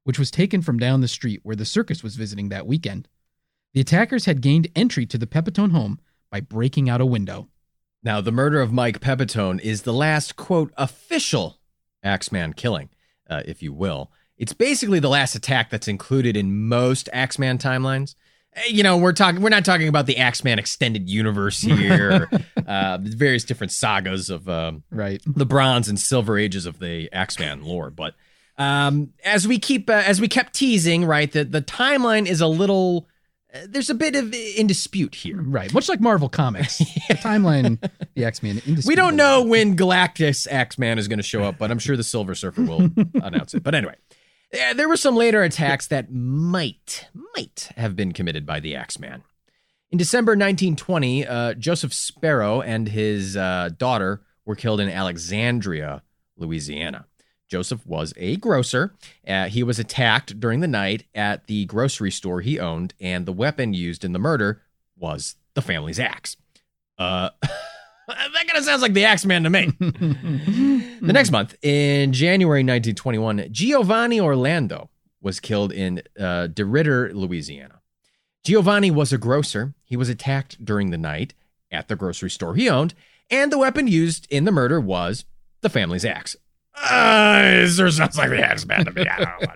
which was taken from down the street where the circus was visiting that weekend. The attackers had gained entry to the Pepitone home by breaking out a window. Now, the murder of Mike Pepitone is the last, quote, official Axeman killing, if you will. It's basically the last attack that's included in most Axeman timelines. You know, we're not talking about the Axeman extended universe here, various different sagas of Right. the Bronze and Silver Ages of the Axeman lore. But as we kept teasing, right, the timeline is a little. There's a bit of in dispute here. Right. Much like Marvel Comics. The timeline, the X-Men. We don't know when Galactus Axeman is going to show up, but I'm sure the Silver Surfer will announce it. But anyway, there were some later attacks that might have been committed by the Axeman. In December 1920, Joseph Sparrow and his daughter were killed in Alexandria, Louisiana. Joseph was a grocer. He was attacked during the night at the grocery store he owned, and the weapon used in the murder was the family's axe. That kind of sounds like the Axeman to me. The next month, in January 1921, Giovanni Orlando was killed in DeRidder, Louisiana. Giovanni was a grocer. He was attacked during the night at the grocery store he owned, and the weapon used in the murder was the family's axe. It sure sounds like the Axeman to me.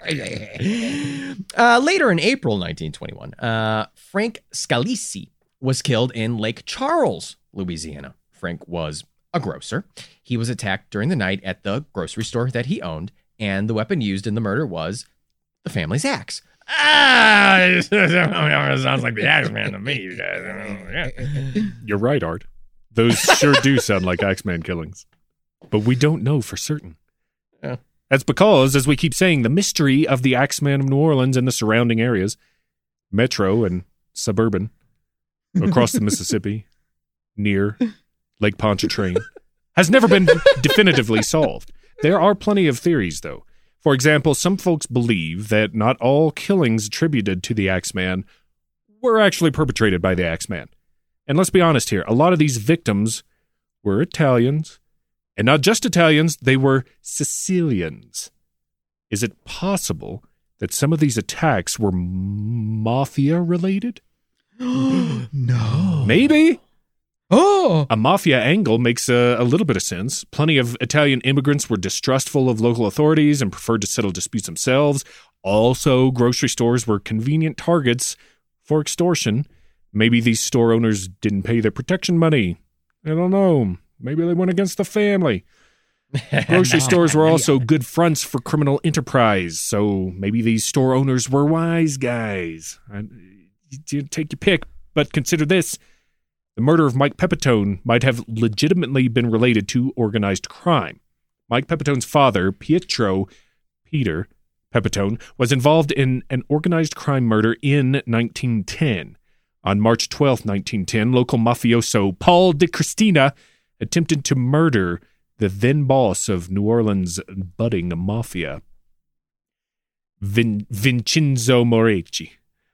Later in April 1921, Frank Scalisi was killed in Lake Charles, Louisiana. Frank was a grocer. He was attacked during the night at the grocery store that he owned, and the weapon used in the murder was the family's axe. It sounds like the Axeman to me. You're right, Art. Those sure do sound like Axeman killings. But we don't know for certain. Yeah. That's because, as we keep saying, the mystery of the Axeman of New Orleans and the surrounding areas, metro and suburban, across the Mississippi, near Lake Pontchartrain, has never been definitively solved. There are plenty of theories, though. For example, some folks believe that not all killings attributed to the Axeman were actually perpetrated by the Axeman. And let's be honest here, a lot of these victims were Italians, and not just Italians, they were Sicilians. Is it possible that some of these attacks were mafia-related? No. Maybe. Oh! A mafia angle makes a little bit of sense. Plenty of Italian immigrants were distrustful of local authorities and preferred to settle disputes themselves. Also, grocery stores were convenient targets for extortion. Maybe these store owners didn't pay their protection money. I don't know. Maybe they went against the family. Grocery stores were also good fronts for criminal enterprise, so maybe these store owners were wise guys. You take your pick, but consider this. The murder of Mike Pepitone might have legitimately been related to organized crime. Mike Pepitone's father, Peter Pepitone, was involved in an organized crime murder in 1910. On March 12, 1910, local mafioso Paul Di Cristina attempted to murder the then boss of New Orleans' budding mafia, Vincenzo Morecci.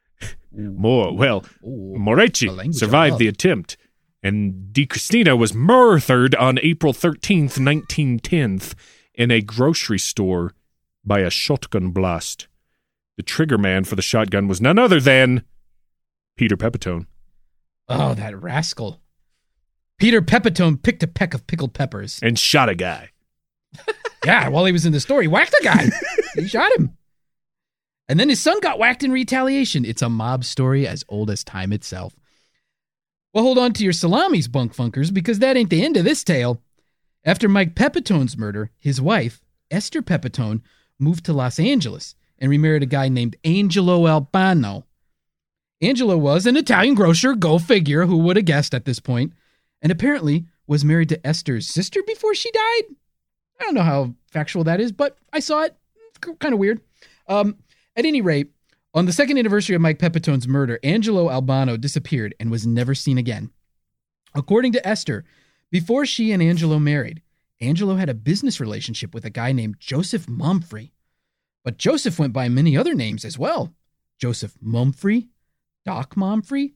Morecci survived the attempt, and Di Cristina was murdered on April 13th, 1910, in a grocery store by a shotgun blast. The trigger man for the shotgun was none other than Peter Pepitone. Oh, that rascal. Peter Pepitone picked a peck of pickled peppers. And shot a guy. Yeah, while he was in the store, he whacked a guy. He shot him. And then his son got whacked in retaliation. It's a mob story as old as time itself. Well, hold on to your salamis, bunk funkers, because that ain't the end of this tale. After Mike Pepitone's murder, his wife, Esther Pepitone, moved to Los Angeles and remarried a guy named Angelo Albano. Angelo was an Italian grocer, go figure, who would have guessed at this point, and apparently was married to Esther's sister before she died. I don't know how factual that is, but I saw it. It's kind of weird. At any rate, on the second anniversary of Mike Pepitone's murder, Angelo Albano disappeared and was never seen again. According to Esther, before she and Angelo married, Angelo had a business relationship with a guy named Joseph Mumphrey. But Joseph went by many other names as well. Joseph Mumphrey, Doc Mumphrey,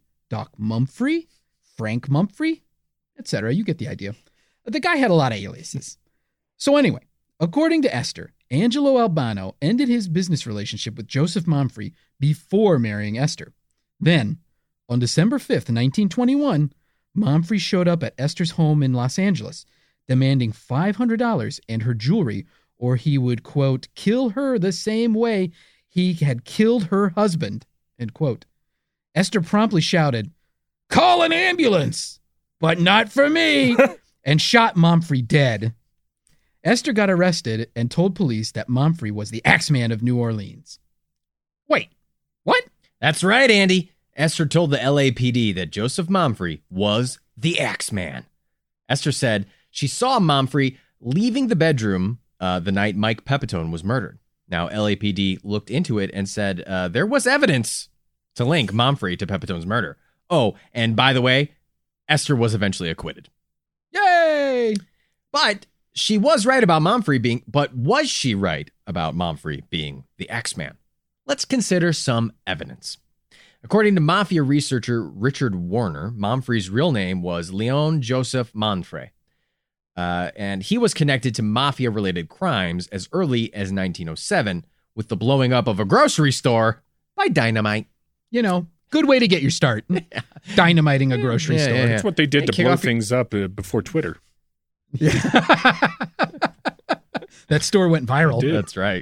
Frank Mumphrey, etc. You get the idea. The guy had a lot of aliases. So anyway, according to Esther, Angelo Albano ended his business relationship with Joseph Momfrey before marrying Esther. Then, on December 5th, 1921, Momfrey showed up at Esther's home in Los Angeles, demanding $500 and her jewelry, or he would, quote, kill her the same way he had killed her husband, end quote. Esther promptly shouted, "Call an ambulance, but not for me," and shot Momfrey dead. Esther got arrested and told police that Momfrey was the Axeman of New Orleans. Wait, what? That's right, Andy. Esther told the LAPD that Joseph Momfrey was the Axeman. Esther said she saw Momfrey leaving the bedroom the night Mike Pepitone was murdered. Now, LAPD looked into it and said there was evidence to link Momfrey to Pepitone's murder. Oh, and by the way, Esther was eventually acquitted. Yay! But she was right about Momfrey being, but was she right about Momfrey being the Axeman? Let's consider some evidence. According to mafia researcher Richard Warner, Momfrey's real name was Leon Joseph Momfrey. And he was connected to mafia-related crimes as early as 1907 with the blowing up of a grocery store by dynamite. You know, good way to get your start. Dynamiting a grocery store. That's what they did to kick blow off your- things up before Twitter. Yeah. That store went viral. It did. That's right.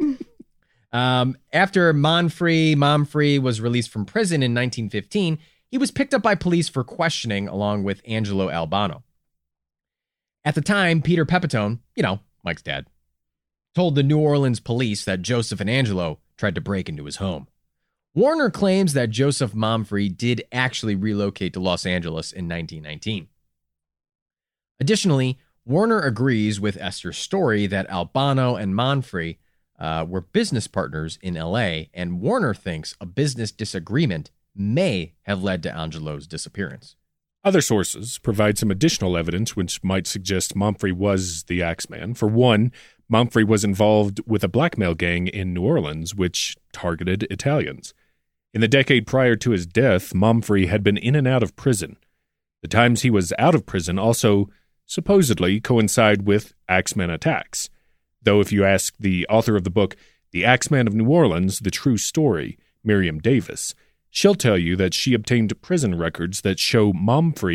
After Momfrey was released from prison in 1915, he was picked up by police for questioning along with Angelo Albano. At the time, Peter Pepitone, Mike's dad, told the New Orleans police that Joseph and Angelo tried to break into his home. Warner claims that Joseph Momfrey did actually relocate to Los Angeles in 1919. Additionally, Warner agrees with Esther's story that Albano and Momfrey were business partners in LA, and Warner thinks a business disagreement may have led to Angelo's disappearance. Other sources provide some additional evidence which might suggest Momfrey was the Axeman. For one, Momfrey was involved with a blackmail gang in New Orleans which targeted Italians. In the decade prior to his death, Momfrey had been in and out of prison. The times he was out of prison also supposedly coincide with Axeman attacks. Though if you ask the author of the book, The Axeman of New Orleans, The True Story, Miriam Davis, she'll tell you that she obtained prison records that show Momfrey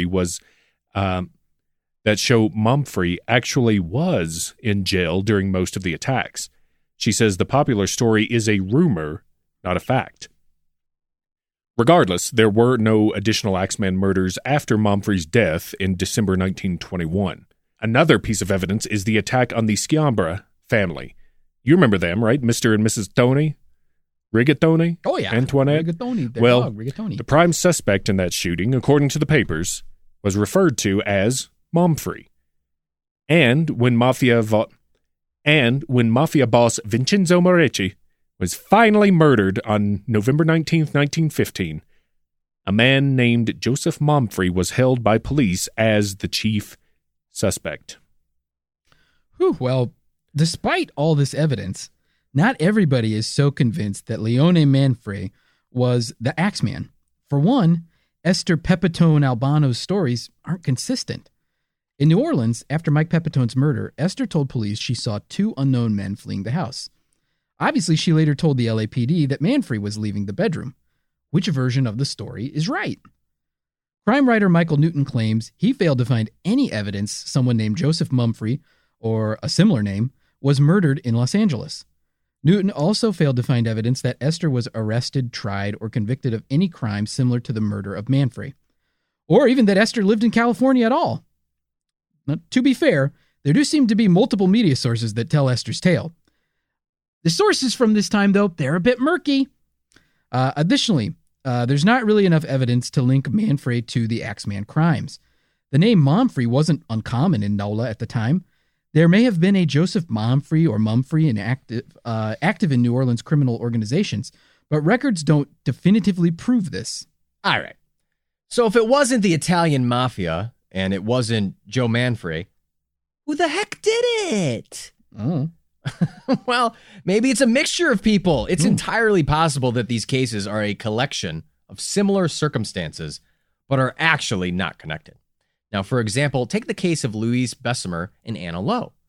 actually was in jail during most of the attacks. She says the popular story is a rumor, not a fact. Regardless, there were no additional Axeman murders after Momfrey's death in December 1921. Another piece of evidence is the attack on the Sciambra family. You remember them, right? Mr. and Mrs. Tony? Rigatoni? Oh, yeah. Antoinette? Rigatoni. Their Well, dog, Rigatoni. The prime suspect in that shooting, according to the papers, was referred to as Momfrey. And when mafia boss Vincenzo Morecci was finally murdered on November 19th, 1915, a man named Joseph Momfrey was held by police as the chief suspect. Whew, well, despite all this evidence, not everybody is so convinced that Leone Momfrey was the Axeman. For one, Esther Pepitone Albano's stories aren't consistent. In New Orleans, after Mike Pepitone's murder, Esther told police she saw two unknown men fleeing the house. Obviously, she later told the LAPD that Momfrey was leaving the bedroom. Which version of the story is right? Crime writer Michael Newton claims he failed to find any evidence someone named Joseph Momfrey, or a similar name, was murdered in Los Angeles. Newton also failed to find evidence that Esther was arrested, tried, or convicted of any crime similar to the murder of Momfrey, or even that Esther lived in California at all. Now, to be fair, there do seem to be multiple media sources that tell Esther's tale. The sources from this time, though, they're a bit murky. Additionally, there's not really enough evidence to link Momfrey to the Axeman crimes. The name Momfrey wasn't uncommon in NOLA at the time. There may have been a Joseph Momfrey or Mumfrey active in New Orleans criminal organizations, but records don't definitively prove this. All right. So if it wasn't the Italian mafia and it wasn't Joe Momfrey, who the heck did it? Oh. Well, maybe it's a mixture of people. It's entirely possible that these cases are a collection of similar circumstances, but are actually not connected. Now, for example, take the case of Louise Bessemer and Anna Lowe.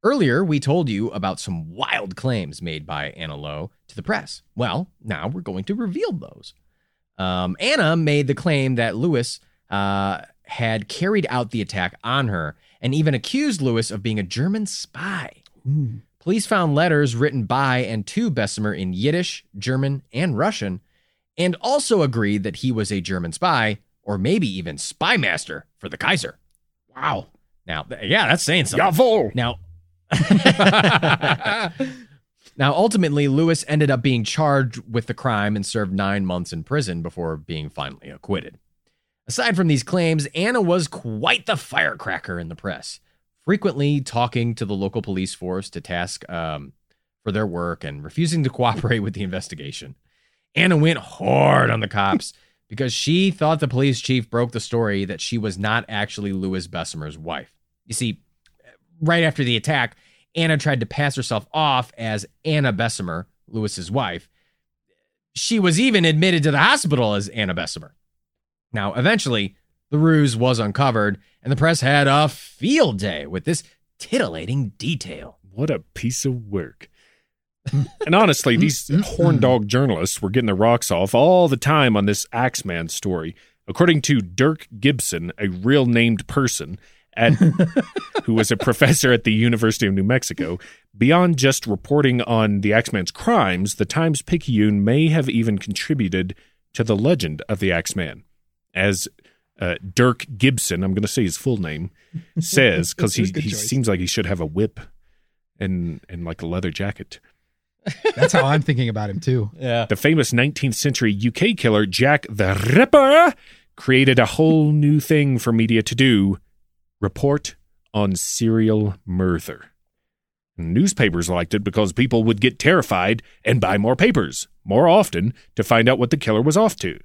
Earlier, we told you about some wild claims made by Anna Lowe to the press. Well, now we're going to reveal those. Anna made the claim that Lewis had carried out the attack on her and even accused Lewis of being a German spy. Police found letters written by and to Bessemer in Yiddish, German, and Russian, and also agreed that he was a German spy, or maybe even spy master for the Kaiser. Wow. Now, yeah, that's saying something. Jawohl. Now, ultimately, Lewis ended up being charged with the crime and served 9 months in prison before being finally acquitted. Aside from these claims, Anna was quite the firecracker in the press, frequently talking to the local police force to task for their work and refusing to cooperate with the investigation. Anna went hard on the cops because she thought the police chief broke the story that she was not actually Louis Bessemer's wife. You see, right after the attack, Anna tried to pass herself off as Anna Bessemer, Lewis's wife. She was even admitted to the hospital as Anna Bessemer. Now, eventually, the ruse was uncovered, and the press had a field day with this titillating detail. What a piece of work. And honestly, these horn dog journalists were getting their rocks off all the time on this Axeman story. According to Dirk Gibson, a real named person, who was a professor at the University of New Mexico, beyond just reporting on the Axeman's crimes, the Times-Picayune may have even contributed to the legend of the Axeman. As Dirk Gibson, I'm going to say his full name, says, because he seems like he should have a whip and like a leather jacket. That's how I'm thinking about him, too. Yeah. The famous 19th century UK killer Jack the Ripper created a whole new thing for media to do: report on serial murder. Newspapers liked it because people would get terrified and buy more papers more often to find out what the killer was up to.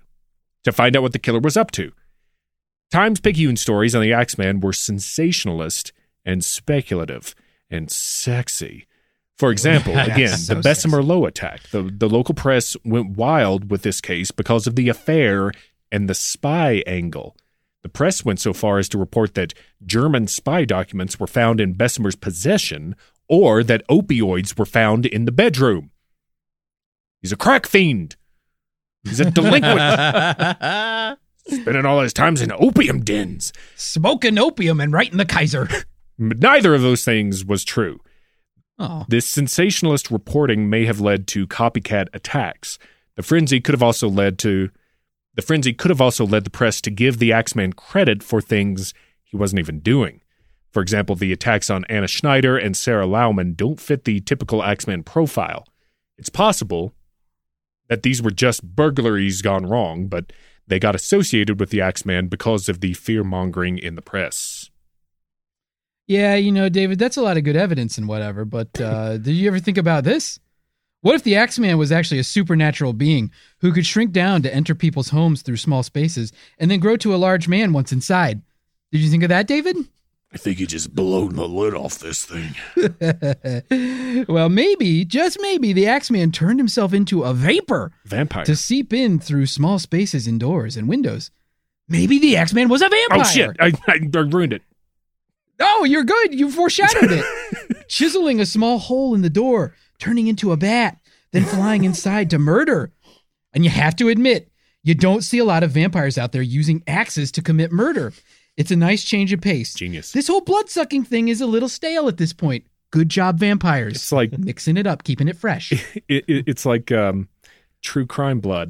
Times-Picayune stories on the Axeman were sensationalist and speculative and sexy. For example, the Bessemer Lowe attack. The local press went wild with this case because of the affair and the spy angle. The press went so far as to report that German spy documents were found in Bessemer's possession, or that opioids were found in the bedroom. He's a crack fiend. He's a delinquent. Spending all his time in opium dens. Smoking opium and writing the Kaiser. Neither of those things was true. Oh. This sensationalist reporting may have led to copycat attacks. The frenzy could have also led the press to give the Axeman credit for things he wasn't even doing. For example, the attacks on Anna Schneider and Sarah Lauman don't fit the typical Axeman profile. It's possible that these were just burglaries gone wrong, but they got associated with the Axeman because of the fear-mongering in the press. Yeah, David, that's a lot of good evidence and whatever, but did you ever think about this? What if the Axeman was actually a supernatural being who could shrink down to enter people's homes through small spaces and then grow to a large man once inside? Did you think of that, David? I think you just blown the lid off this thing. Well, maybe, just maybe, the Axeman turned himself into a vampire to seep in through small spaces indoors and windows. Maybe the Axeman was a vampire. Oh, shit. I ruined it. Oh, you're good. You foreshadowed it. Chiseling a small hole in the door, turning into a bat, then flying inside to murder. And you have to admit, you don't see a lot of vampires out there using axes to commit murder. It's a nice change of pace. Genius. This whole blood-sucking thing is a little stale at this point. Good job, vampires. It's like mixing it up, keeping it fresh. It's like true crime blood.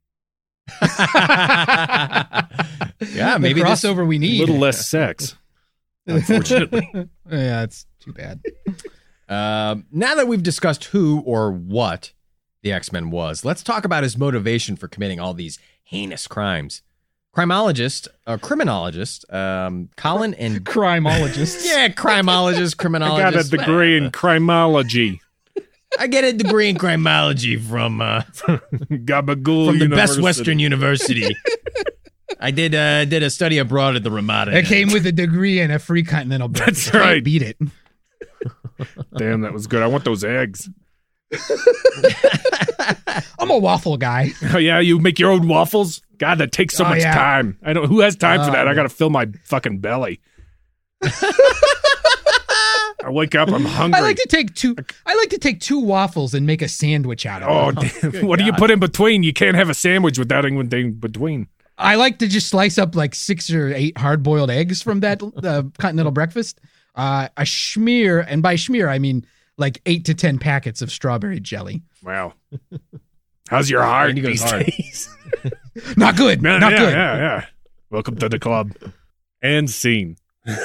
Yeah, maybe the crossover we need. A little less sex, unfortunately. Yeah, it's too bad. Now that we've discussed who or what the Axeman was, let's talk about his motivation for committing all these heinous crimes. Criminologist, Colin and... Criminologist. Yeah, criminologist. I got a degree in crimology. I get a degree in crimology from Gabagool from the University. Best Western University. I did a study abroad at the Ramada. It came with a degree and a free continental break. That's right. Beat it. Damn, that was good. I want those eggs. I'm a waffle guy. Oh yeah, you make your own waffles? God, that takes so much time. I don't. Who has time for that? I got to fill my fucking belly. I wake up, I'm hungry. I like to take two waffles and make a sandwich out of Oh, them. damn. What do you put in between? You can't have a sandwich without anything in between. I like to just slice up like 6 or 8 hard-boiled eggs from that continental breakfast. I smear, and by smear I mean like 8 to 10 packets of strawberry jelly. Wow. How's your heart And he goes these hard. days? Not good. Yeah, Not yeah, good. Yeah. Welcome to the club. And scene.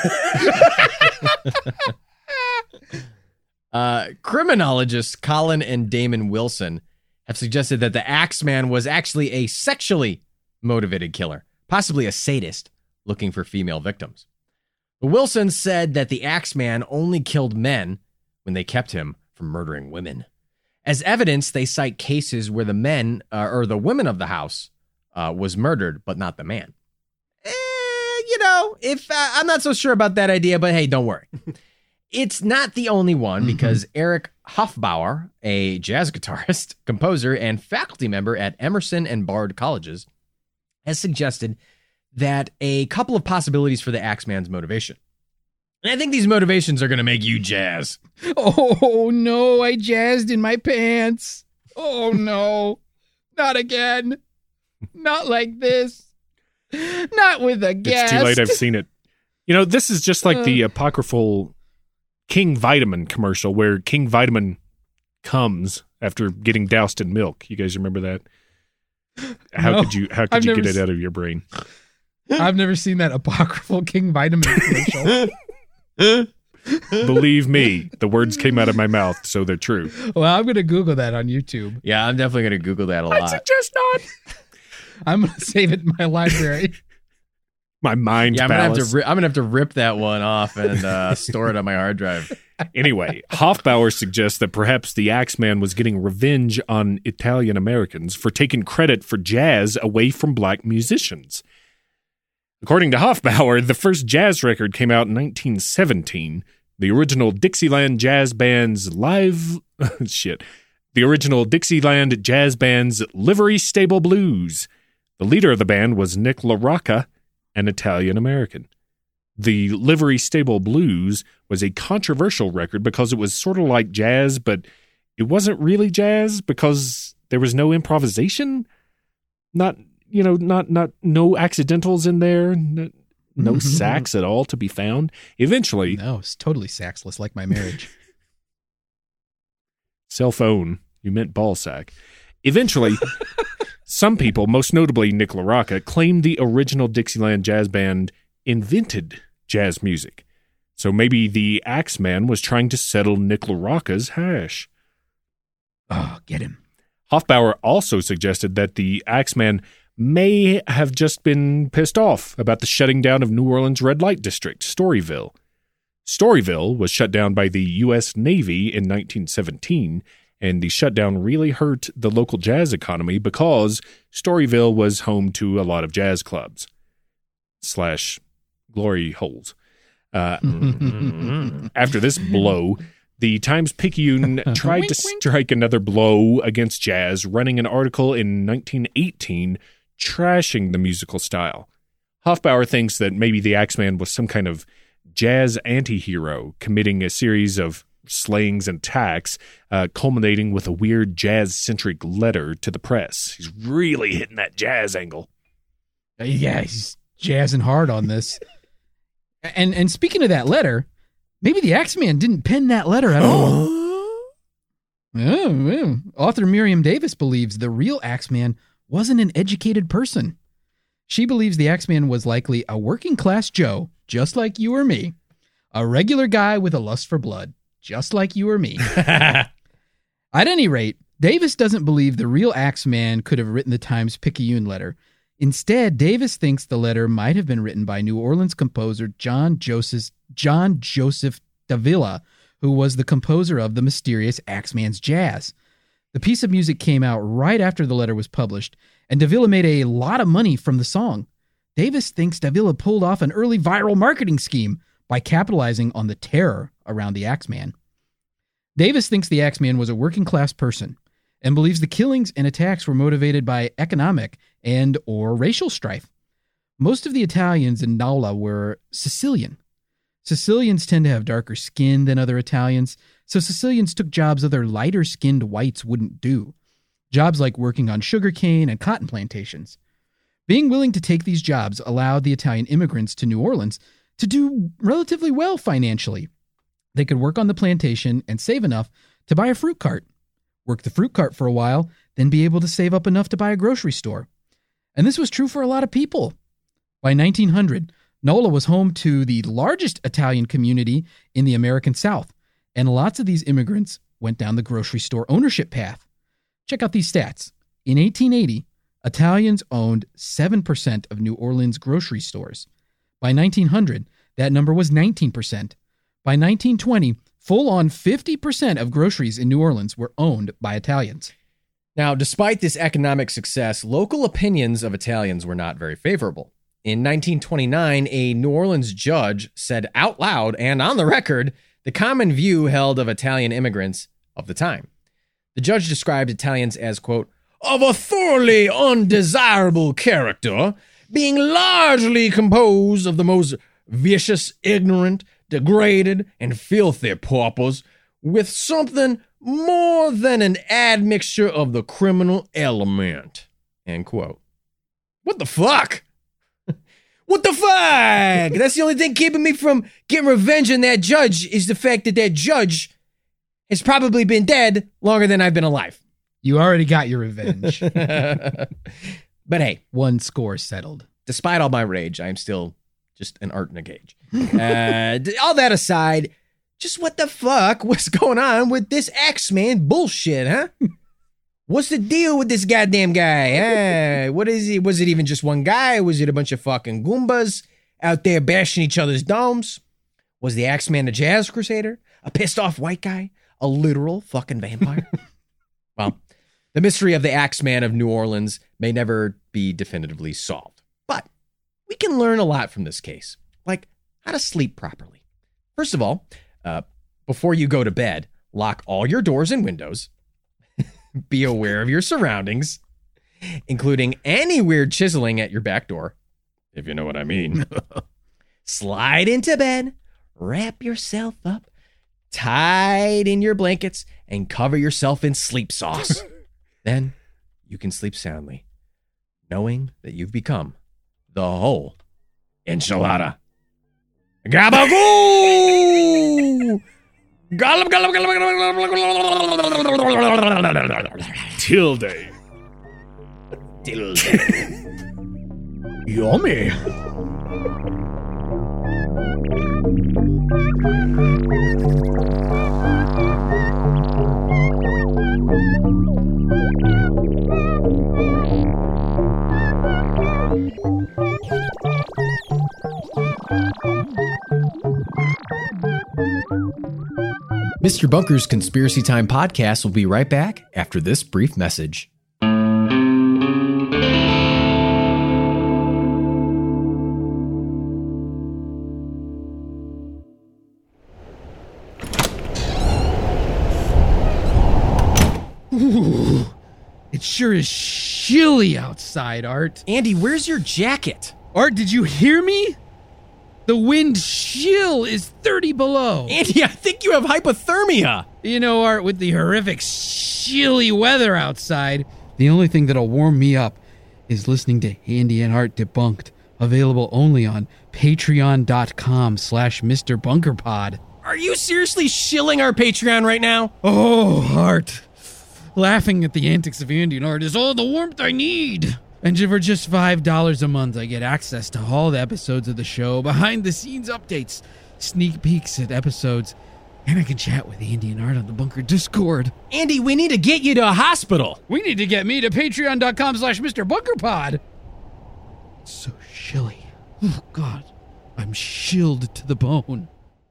Criminologists Colin and Damon Wilson have suggested that the Axeman was actually a sexually motivated killer, possibly a sadist looking for female victims. Wilson said that the Axeman only killed men when they kept him from murdering women. As evidence, they cite cases where the men or the women of the house was murdered, but not the man. If I'm not so sure about that idea, but hey, don't worry. It's not the only one, because Eric Hofbauer, a jazz guitarist, composer, and faculty member at Emerson and Bard colleges, has suggested that a couple of possibilities for the Axeman's motivation. And I think these motivations are going to make you jazz. Oh no, I jazzed in my pants. Oh no, not again. Not like this. Not with a guest. It's too late. I've seen it. This is just like the apocryphal King Vitamin commercial where King Vitamin comes after getting doused in milk. You guys remember that? How No, could you I've get never it out of your brain? I've never seen that apocryphal King Vitamin commercial. Believe me, the words came out of my mouth, so they're true. Well, I'm going to Google that on YouTube. Yeah, I'm definitely going to Google that a lot. I suggest not. I'm going to save it in my library. My mind Yeah, I'm palace. gonna have to rip that one off and store it on my hard drive. Anyway, Hofbauer suggests that perhaps the Axeman was getting revenge on Italian Americans for taking credit for jazz away from black musicians. According to Hofbauer, the first jazz record came out in 1917. The original Dixieland Jazz Band's The original Dixieland Jazz Band's Livery Stable Blues. The leader of the band was Nick LaRocca, an Italian American. The Livery Stable Blues was a controversial record because it was sort of like jazz, but it wasn't really jazz because there was no improvisation. No accidentals in there, no sax at all to be found. Eventually, No, it's totally saxless, like my marriage. cell phone, you meant ball sack. Eventually, some people, most notably Nick LaRocca, claimed the original Dixieland Jazz Band invented jazz music. So maybe the Axeman was trying to settle Nick LaRocca's hash. Oh, get him. Hofbauer also suggested that the Axeman may have just been pissed off about the shutting down of New Orleans' red light district, Storyville. Storyville was shut down by the U.S. Navy in 1917, and the shutdown really hurt the local jazz economy because Storyville was home to a lot of jazz clubs / glory holes. After this blow, the Times-Picayune tried to strike another blow against jazz, running an article in 1918 trashing the musical style. Hofbauer thinks that maybe the Axeman was some kind of jazz anti-hero, committing a series of slayings and attacks, culminating with a weird jazz-centric letter to the press. He's really hitting that jazz angle. Yeah, he's jazzing hard on this. And speaking of that letter, maybe the Axeman didn't pen that letter at all. Author Miriam Davis believes the real Axeman wasn't an educated person. She believes the Axeman was likely a working-class Joe, just like you or me. A regular guy with a lust for blood, just like you or me. At any rate, Davis doesn't believe the real Axeman could have written the Times-Picayune letter. Instead, Davis thinks the letter might have been written by New Orleans composer John Joseph Davila, who was the composer of the mysterious Axeman's Jazz. The piece of music came out right after the letter was published, and Davila made a lot of money from the song. Davis thinks Davila pulled off an early viral marketing scheme by capitalizing on the terror around the Axeman. Davis thinks the Axeman was a working-class person and believes the killings and attacks were motivated by economic and or racial strife. Most of the Italians in Naula were Sicilian. Sicilians tend to have darker skin than other Italians, so Sicilians took jobs other lighter-skinned whites wouldn't do. Jobs like working on sugarcane and cotton plantations. Being willing to take these jobs allowed the Italian immigrants to New Orleans to do relatively well financially. They could work on the plantation and save enough to buy a fruit cart, work the fruit cart for a while, then be able to save up enough to buy a grocery store. And this was true for a lot of people. By 1900, NOLA was home to the largest Italian community in the American South, and lots of these immigrants went down the grocery store ownership path. Check out these stats. In 1880, Italians owned 7% of New Orleans grocery stores. By 1900, that number was 19%. By 1920, full-on 50% of groceries in New Orleans were owned by Italians. Now, despite this economic success, local opinions of Italians were not very favorable. In 1929, a New Orleans judge said out loud and on the record the common view held of Italian immigrants of the time. The judge described Italians as, quote, of a thoroughly undesirable character, being largely composed of the most vicious, ignorant, degraded, and filthy paupers, with something more than an admixture of the criminal element, end quote. What the fuck? What the fuck? That's the only thing keeping me from getting revenge on that judge is the fact that that judge has probably been dead longer than I've been alive. You already got your revenge. But hey, One score settled. despite all my rage, I am still just an art in a cage. All that aside, just what the fuck was going on with this Axeman bullshit, huh? What's the deal with this goddamn guy? What is he? Was it even just one guy? Was it a bunch of fucking Goombas out there bashing each other's domes? Was the Axeman a jazz crusader? A pissed off white guy? A literal fucking vampire? Well, the mystery of the Axeman of New Orleans may never be definitively solved. But we can learn a lot from this case, like how to sleep properly. First of all, before you go to bed, lock all your doors and windows. Be aware of your surroundings, including any weird chiseling at your back door, if you know what I mean. Slide into bed, wrap yourself up, tied in your blankets, and cover yourself in sleep sauce. Then you can sleep soundly, knowing that you've become the whole enchilada. Gabagoo! Gollum, gollum, gollum, Tilde. Yummy. Mr. Bunker's Conspiracy Time podcast will be right back after this brief message. Ooh, it sure is chilly outside, Art. Andy, where's your jacket? Art, did you hear me? The wind chill is 30 below. Andy, I think you have hypothermia. You know, Art, with the horrific chilly weather outside, the only thing that'll warm me up is listening to Andy and Art Debunked, available only on patreon.com/Mr. Bunkerpod. Are you seriously shilling our Patreon right now? Oh, Art. Laughing at the antics of Andy and Art is all the warmth I need. And for just $5 a month, I get access to all the episodes of the show, behind-the-scenes updates, sneak peeks at episodes, and I can chat with Andy and Art on the Bunker Discord. Andy, we need to get you to a hospital. We need to get me to patreon.com/Mr. Bunkerpod. It's so chilly. Oh, God. I'm chilled to the bone.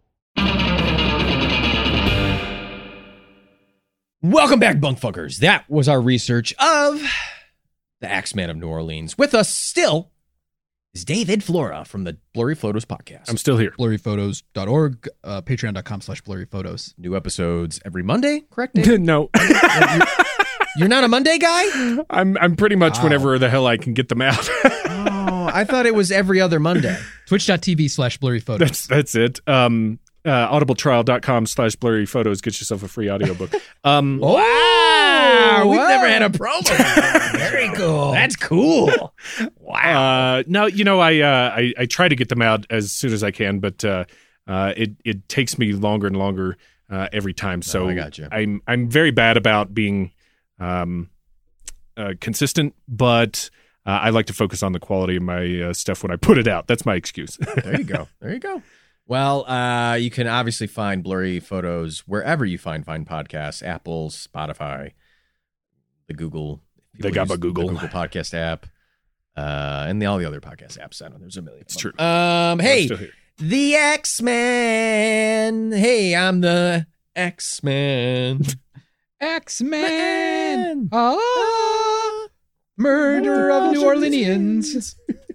Welcome back, Bunkfuckers. That was our research of the Axeman of New Orleans. With us still is David Flora from the Blurry Photos podcast. I'm still here. blurryphotos.org, patreon.com/blurryphotos. New episodes every Monday, correct, David? No, You're not a Monday guy? I'm pretty much whenever the hell I can get them out. Oh, I thought it was every other Monday. Twitch.tv/blurry photos. That's it. Audibletrial.com/blurry photos. Get yourself a free audiobook. Wow, we've never had a promo. Very cool. That's cool. Wow. No, I try to get them out as soon as I can, but it takes me longer and longer every time. So I got you. I'm very bad about being consistent, but I like to focus on the quality of my stuff when I put it out. That's my excuse. There you go. There you go. Well, you can obviously find Blurry Photos wherever you find podcasts: Apple, Spotify, the Google, The Google Podcast app, and all the other podcast apps. I don't know. There's a million. It's true. Hey, the X-Men. Hey, I'm the X-Men. X-Men. Murder of New Orleanians.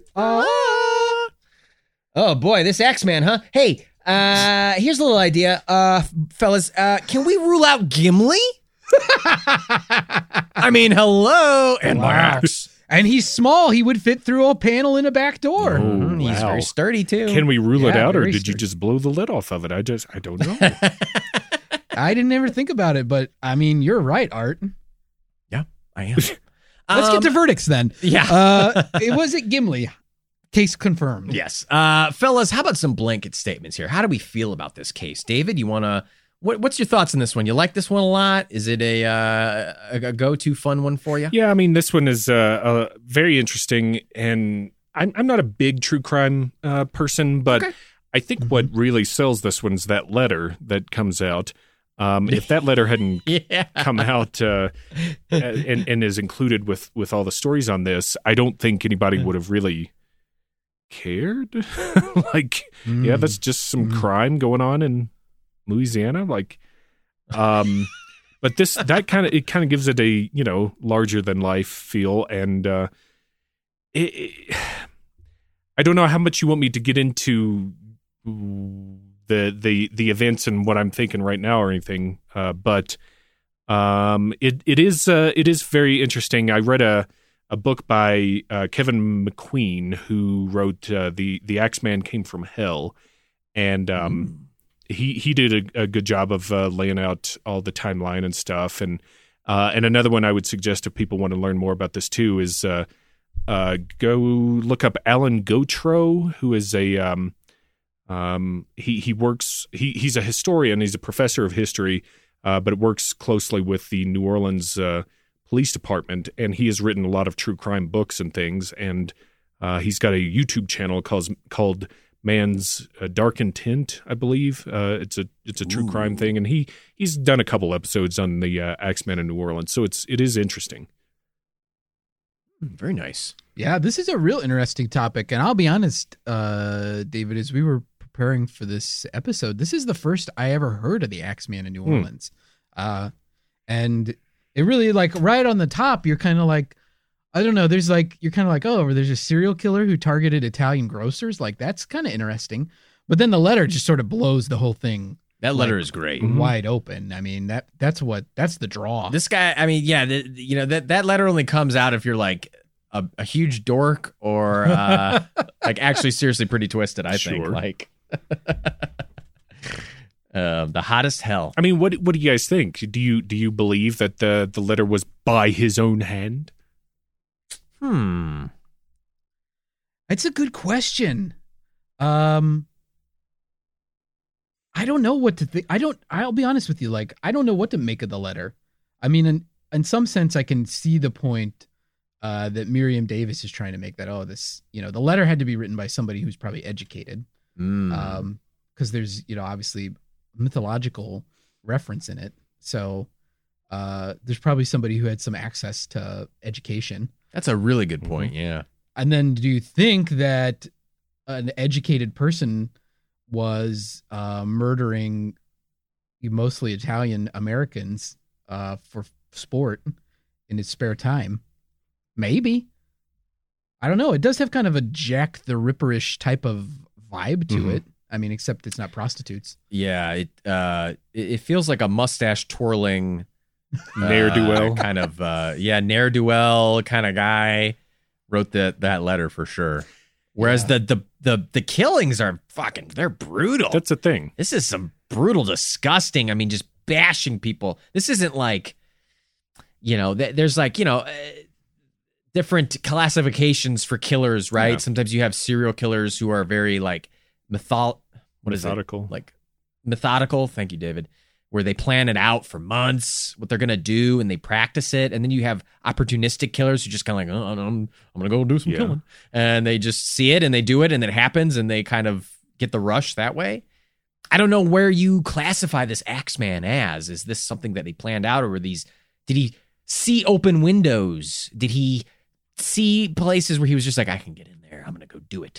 Oh boy, this X-Man, huh? Hey, here's a little idea, fellas. Can we rule out Gimli? I mean, hello, and my axe. And he's small. He would fit through a panel in a back door. Oh, He's wow. very sturdy too. Can we rule it Yeah, out, or very did you sturdy. just blow the lid off of it? I don't know. I didn't ever think about it, but I mean, you're right, Art. I am. Let's get to verdicts then. Yeah. Was it Gimli? Case confirmed. Yes. Fellas, how about some blanket statements here? How do we feel about this case? David, you want to, what's your thoughts on this one? You like this one a lot? Is it a go-to fun one for you? Yeah, I mean, this one is very interesting, and I'm not a big true crime person, but Okay. I think what really sells this one's that letter that comes out. If that letter hadn't come out and is included with all the stories on this, I don't think anybody would have really cared. Yeah, that's just some crime going on in Louisiana. But that kind of gives it a larger than life feel, and I don't know how much you want me to get into the events and what I'm thinking right now or anything, but it is very interesting. I read a book by Kevin McQueen, who wrote the Axeman Came from Hell, and he did a good job of laying out all the timeline and stuff. And another one I would suggest if people want to learn more about this too is go look up Alan Gautreaux, who is a he works. He's a historian. He's a professor of history, but works closely with the New Orleans police department. And he has written a lot of true crime books and things. And he's got a YouTube channel called Man's Dark Intent, I believe. It's a true crime thing, and he's done a couple episodes on the Axeman in New Orleans. So it is interesting. Very nice. Yeah, this is a real interesting topic. And I'll be honest, David, as we were preparing for this episode, this is the first I ever heard of the Axeman in New Orleans. And it really, right on the top, you're kind of like, I don't know, you're kind of like, oh, there's a serial killer who targeted Italian grocers. That's kind of interesting. But then the letter just sort of blows the whole thing. That letter is great. Wide open. I mean, that's the draw. This guy, I mean, yeah, that letter only comes out if you're like a huge dork or actually seriously pretty twisted, I think. The hottest hell. I mean, what do you guys think? Do you believe that the letter was by his own hand? It's a good question. I don't know what to think. I'll be honest with you. I don't know what to make of the letter. I mean, in some sense, I can see the point that Miriam Davis is trying to make, that, the letter had to be written by somebody who's probably educated. Because there's, obviously mythological reference in it. So there's probably somebody who had some access to education. That's a really good point. Yeah. And then do you think that an educated person was murdering mostly Italian Americans for sport in his spare time? Maybe. I don't know. It does have kind of a Jack the Ripper-ish type of vibe to it. I mean, except it's not prostitutes. Yeah, it feels like a mustache twirling Ne'er-do-well ne'er-do-well kind of guy wrote that letter for sure. Whereas the killings are fucking, they're brutal. That's a thing. This is some brutal, disgusting. I mean, just bashing people. This isn't like, there's like, different classifications for killers, right? Yeah. Sometimes you have serial killers who are very like Methodical. Like methodical. Thank you, David. Where they plan it out for months, what they're gonna do, and they practice it. And then you have opportunistic killers who just kind of like, oh, I'm gonna go do some killing, and they just see it and they do it, and it happens, and they kind of get the rush that way. I don't know where you classify this Axeman as. Is this something that they planned out, or were these? Did he see open windows? Did he see places where he was just like, I can get in there, I'm gonna go do it?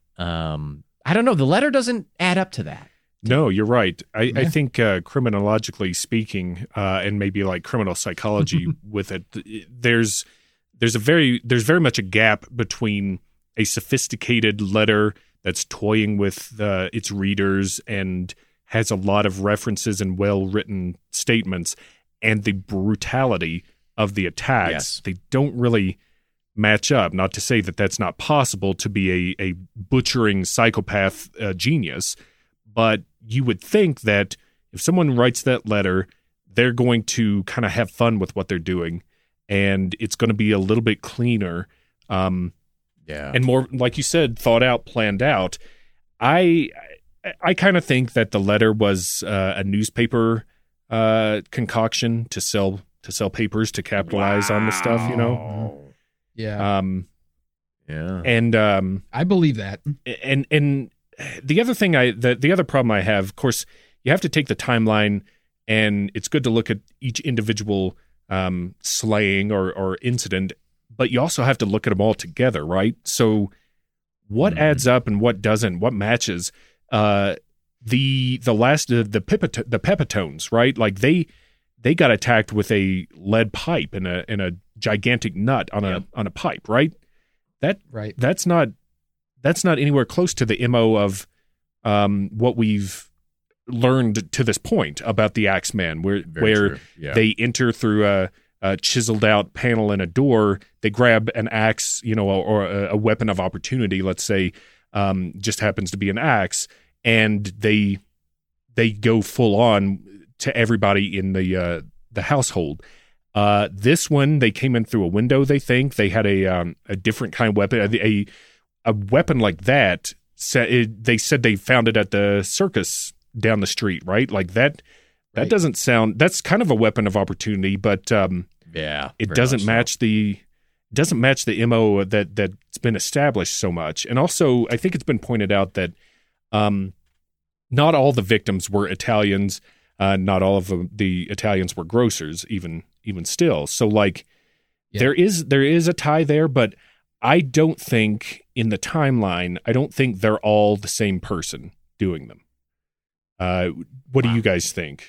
I don't know. The letter doesn't add up to that. No, you're right. I think criminologically speaking, and maybe like criminal psychology with it, there's very much a gap between a sophisticated letter that's toying with its readers and has a lot of references and well-written statements, and the brutality of the attacks. Yes. They don't really match up. Not to say that that's not possible to be a butchering psychopath genius, but you would think that if someone writes that letter, they're going to kind of have fun with what they're doing, and it's going to be a little bit cleaner, and more, like you said, thought out, planned out. I kind of think that the letter was a newspaper concoction to sell papers to capitalize on the stuff, Yeah. And I believe that. And the other thing the other problem I have, of course, you have to take the timeline, and it's good to look at each individual slaying or incident, but you also have to look at them all together, right? So what adds up and what doesn't, what matches? The Pepitones, right? Like they got attacked with a lead pipe and a gigantic nut on a pipe, right? That's not anywhere close to the MO of what we've learned to this point about the Axeman, where they enter through a chiseled out panel in a door, they grab an axe, or a weapon of opportunity, let's say, just happens to be an axe, and they go full on to everybody in the household. This one, they came in through a window. They think they had a different kind of weapon, a weapon like that. They said they found it at the circus down the street, right? Like that. That doesn't sound. That's kind of a weapon of opportunity, but it doesn't match the MO that's been established so much. And also, I think it's been pointed out that not all the victims were Italians. Not all of the Italians were grocers, even still. So, like, there is a tie there, but I don't think in the timeline, I don't think they're all the same person doing them. What do you guys think?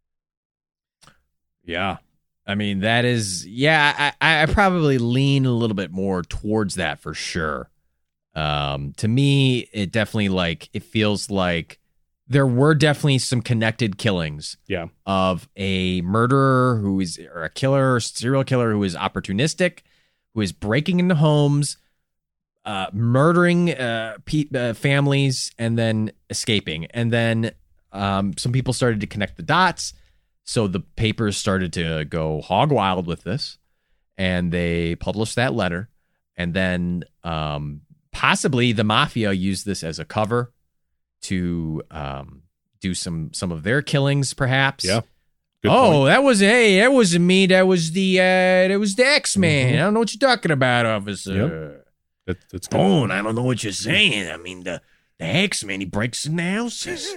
Yeah. I mean, that is, I probably lean a little bit more towards that for sure. To me, it definitely it feels like there were definitely some connected killings of a murderer or a killer, serial killer who is opportunistic, who is breaking into homes, murdering families, and then escaping. And then some people started to connect the dots. So the papers started to go hog wild with this, and they published that letter. And then possibly the mafia used this as a cover to do some of their killings, perhaps. Yeah. That wasn't me. That was the Axeman. I don't know what you're talking about, officer. Yep. That's good. Bone, I don't know what you're saying. I mean, the Axeman, he breaks in the houses.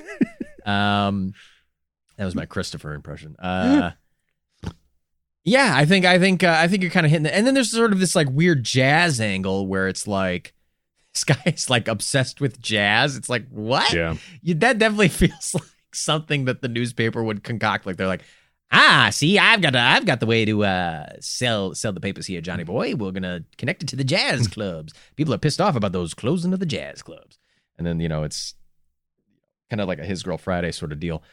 That was my Christopher impression. I think you're kind of hitting it. And then there's sort of this weird jazz angle where it's like this guy is obsessed with jazz. It's like, what? Yeah. That definitely feels like something that the newspaper would concoct. Like they're like, see, I've got the way to sell the papers here, Johnny boy. We're gonna connect it to the jazz clubs. People are pissed off about those closing of the jazz clubs. And then it's kind of like a His Girl Friday sort of deal.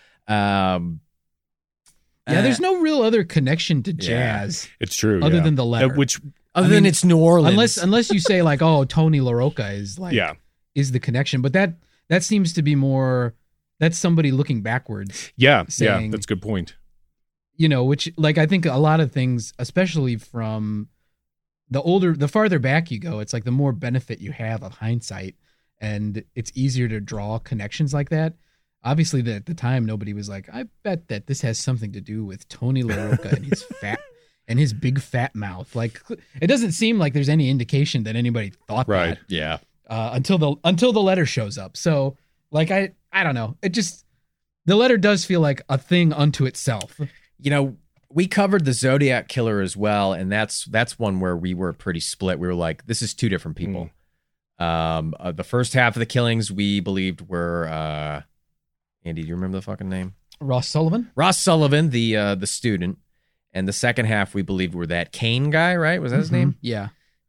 There's no real other connection to jazz. It's true. Other than the letter. Which Other than it's New Orleans. Unless you say like, oh, Tony LaRocca is like is the connection, but that seems to be more that's somebody looking backwards. Saying, that's a good point. You know, which like I think a lot of things, especially from the farther back you go, it's like the more benefit you have of hindsight, and it's easier to draw connections like that. Obviously, at the time, nobody was like, I bet that this has something to do with Tony LaRocca and his his big fat mouth. Like, it doesn't seem like there's any indication that anybody thought that. Yeah. Until the letter shows up. So, like, I don't know. It just, the letter does feel like a thing unto itself. You know, we covered the Zodiac Killer as well, and that's one where we were pretty split. We were like, this is two different people. The first half of the killings we believed were Andy, do you remember the fucking name? Ross Sullivan, the student, and the second half we believed were that Kane guy, right? Was that his name? Yeah.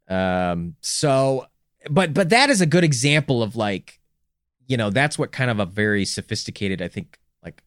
So, but that is a good example of like, you know, that's what kind of a very sophisticated, I think, like,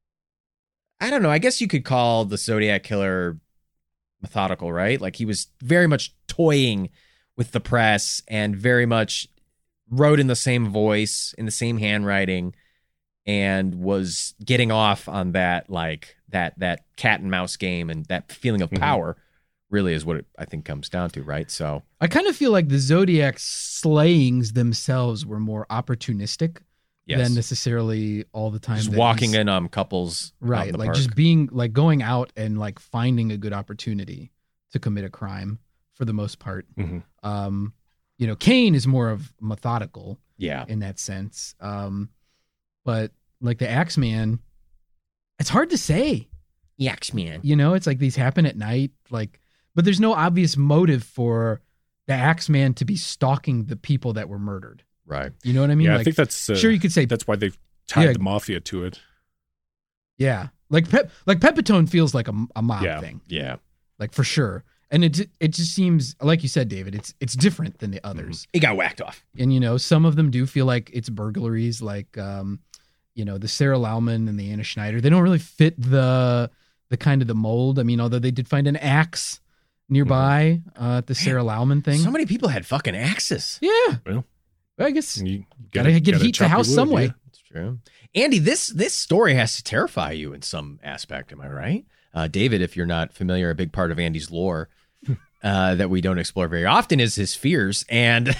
I don't know. I guess you could call the Zodiac Killer methodical, right? Like he was very much toying with the press and very much wrote in the same voice, in the same handwriting, and was getting off on that, like that cat and mouse game, and that feeling of power really is what it, I think, comes down to, right? So I kind of feel like the Zodiac slayings themselves were more opportunistic than necessarily all the time. Just walking in couples, right? out in the Like park. just being like going out and like finding a good opportunity to commit a crime for the most part. You know, Kane is more of methodical, in that sense. But like the Axeman, it's hard to say. Axeman. You know, it's like these happen at night, like, but there's no obvious motive for the Axeman to be stalking the people that were murdered. Right. You know what I mean? Yeah, like, I think that's sure you could say that's why they've tied the mafia to it. Yeah, like Pepitone feels like a mob thing. Yeah, like for sure. And it just seems like you said, David. It's different than the others. He got whacked off. And you know, some of them do feel like it's burglaries, like you know, the Sarah Lauman and the Anna Schneider. They don't really fit the kind of the mold. I mean, although they did find an axe nearby at the Sarah Lauman thing. So many people had fucking axes. Yeah. Well, I guess you gotta get heat to the house some way. That's true. Andy, this story has to terrify you in some aspect. Am I right? David, if you're not familiar, a big part of Andy's lore that we don't explore very often is his fears, and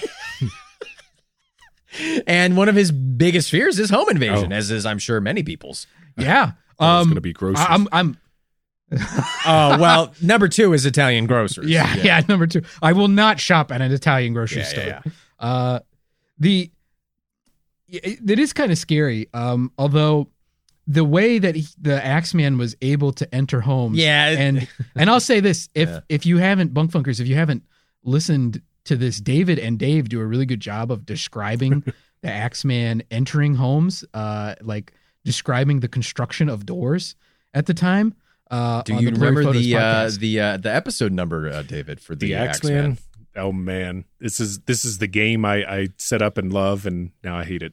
and one of his biggest fears is home invasion, as is, I'm sure, many people's. Yeah, it's gonna be gross. I'm Oh, well, number 2 is Italian groceries. Yeah, number 2. I will not shop at an Italian grocery store. It is kind of scary. Although the way that the Axeman was able to enter homes. Yeah. And I'll say this, if you haven't, Bunk Funkers, if you haven't listened to this, David and Dave do a really good job of describing the Axeman entering homes, like describing the construction of doors at the time. Do you remember the episode number, David, for the Axeman? Oh man, this is the game I set up and love, and now I hate it.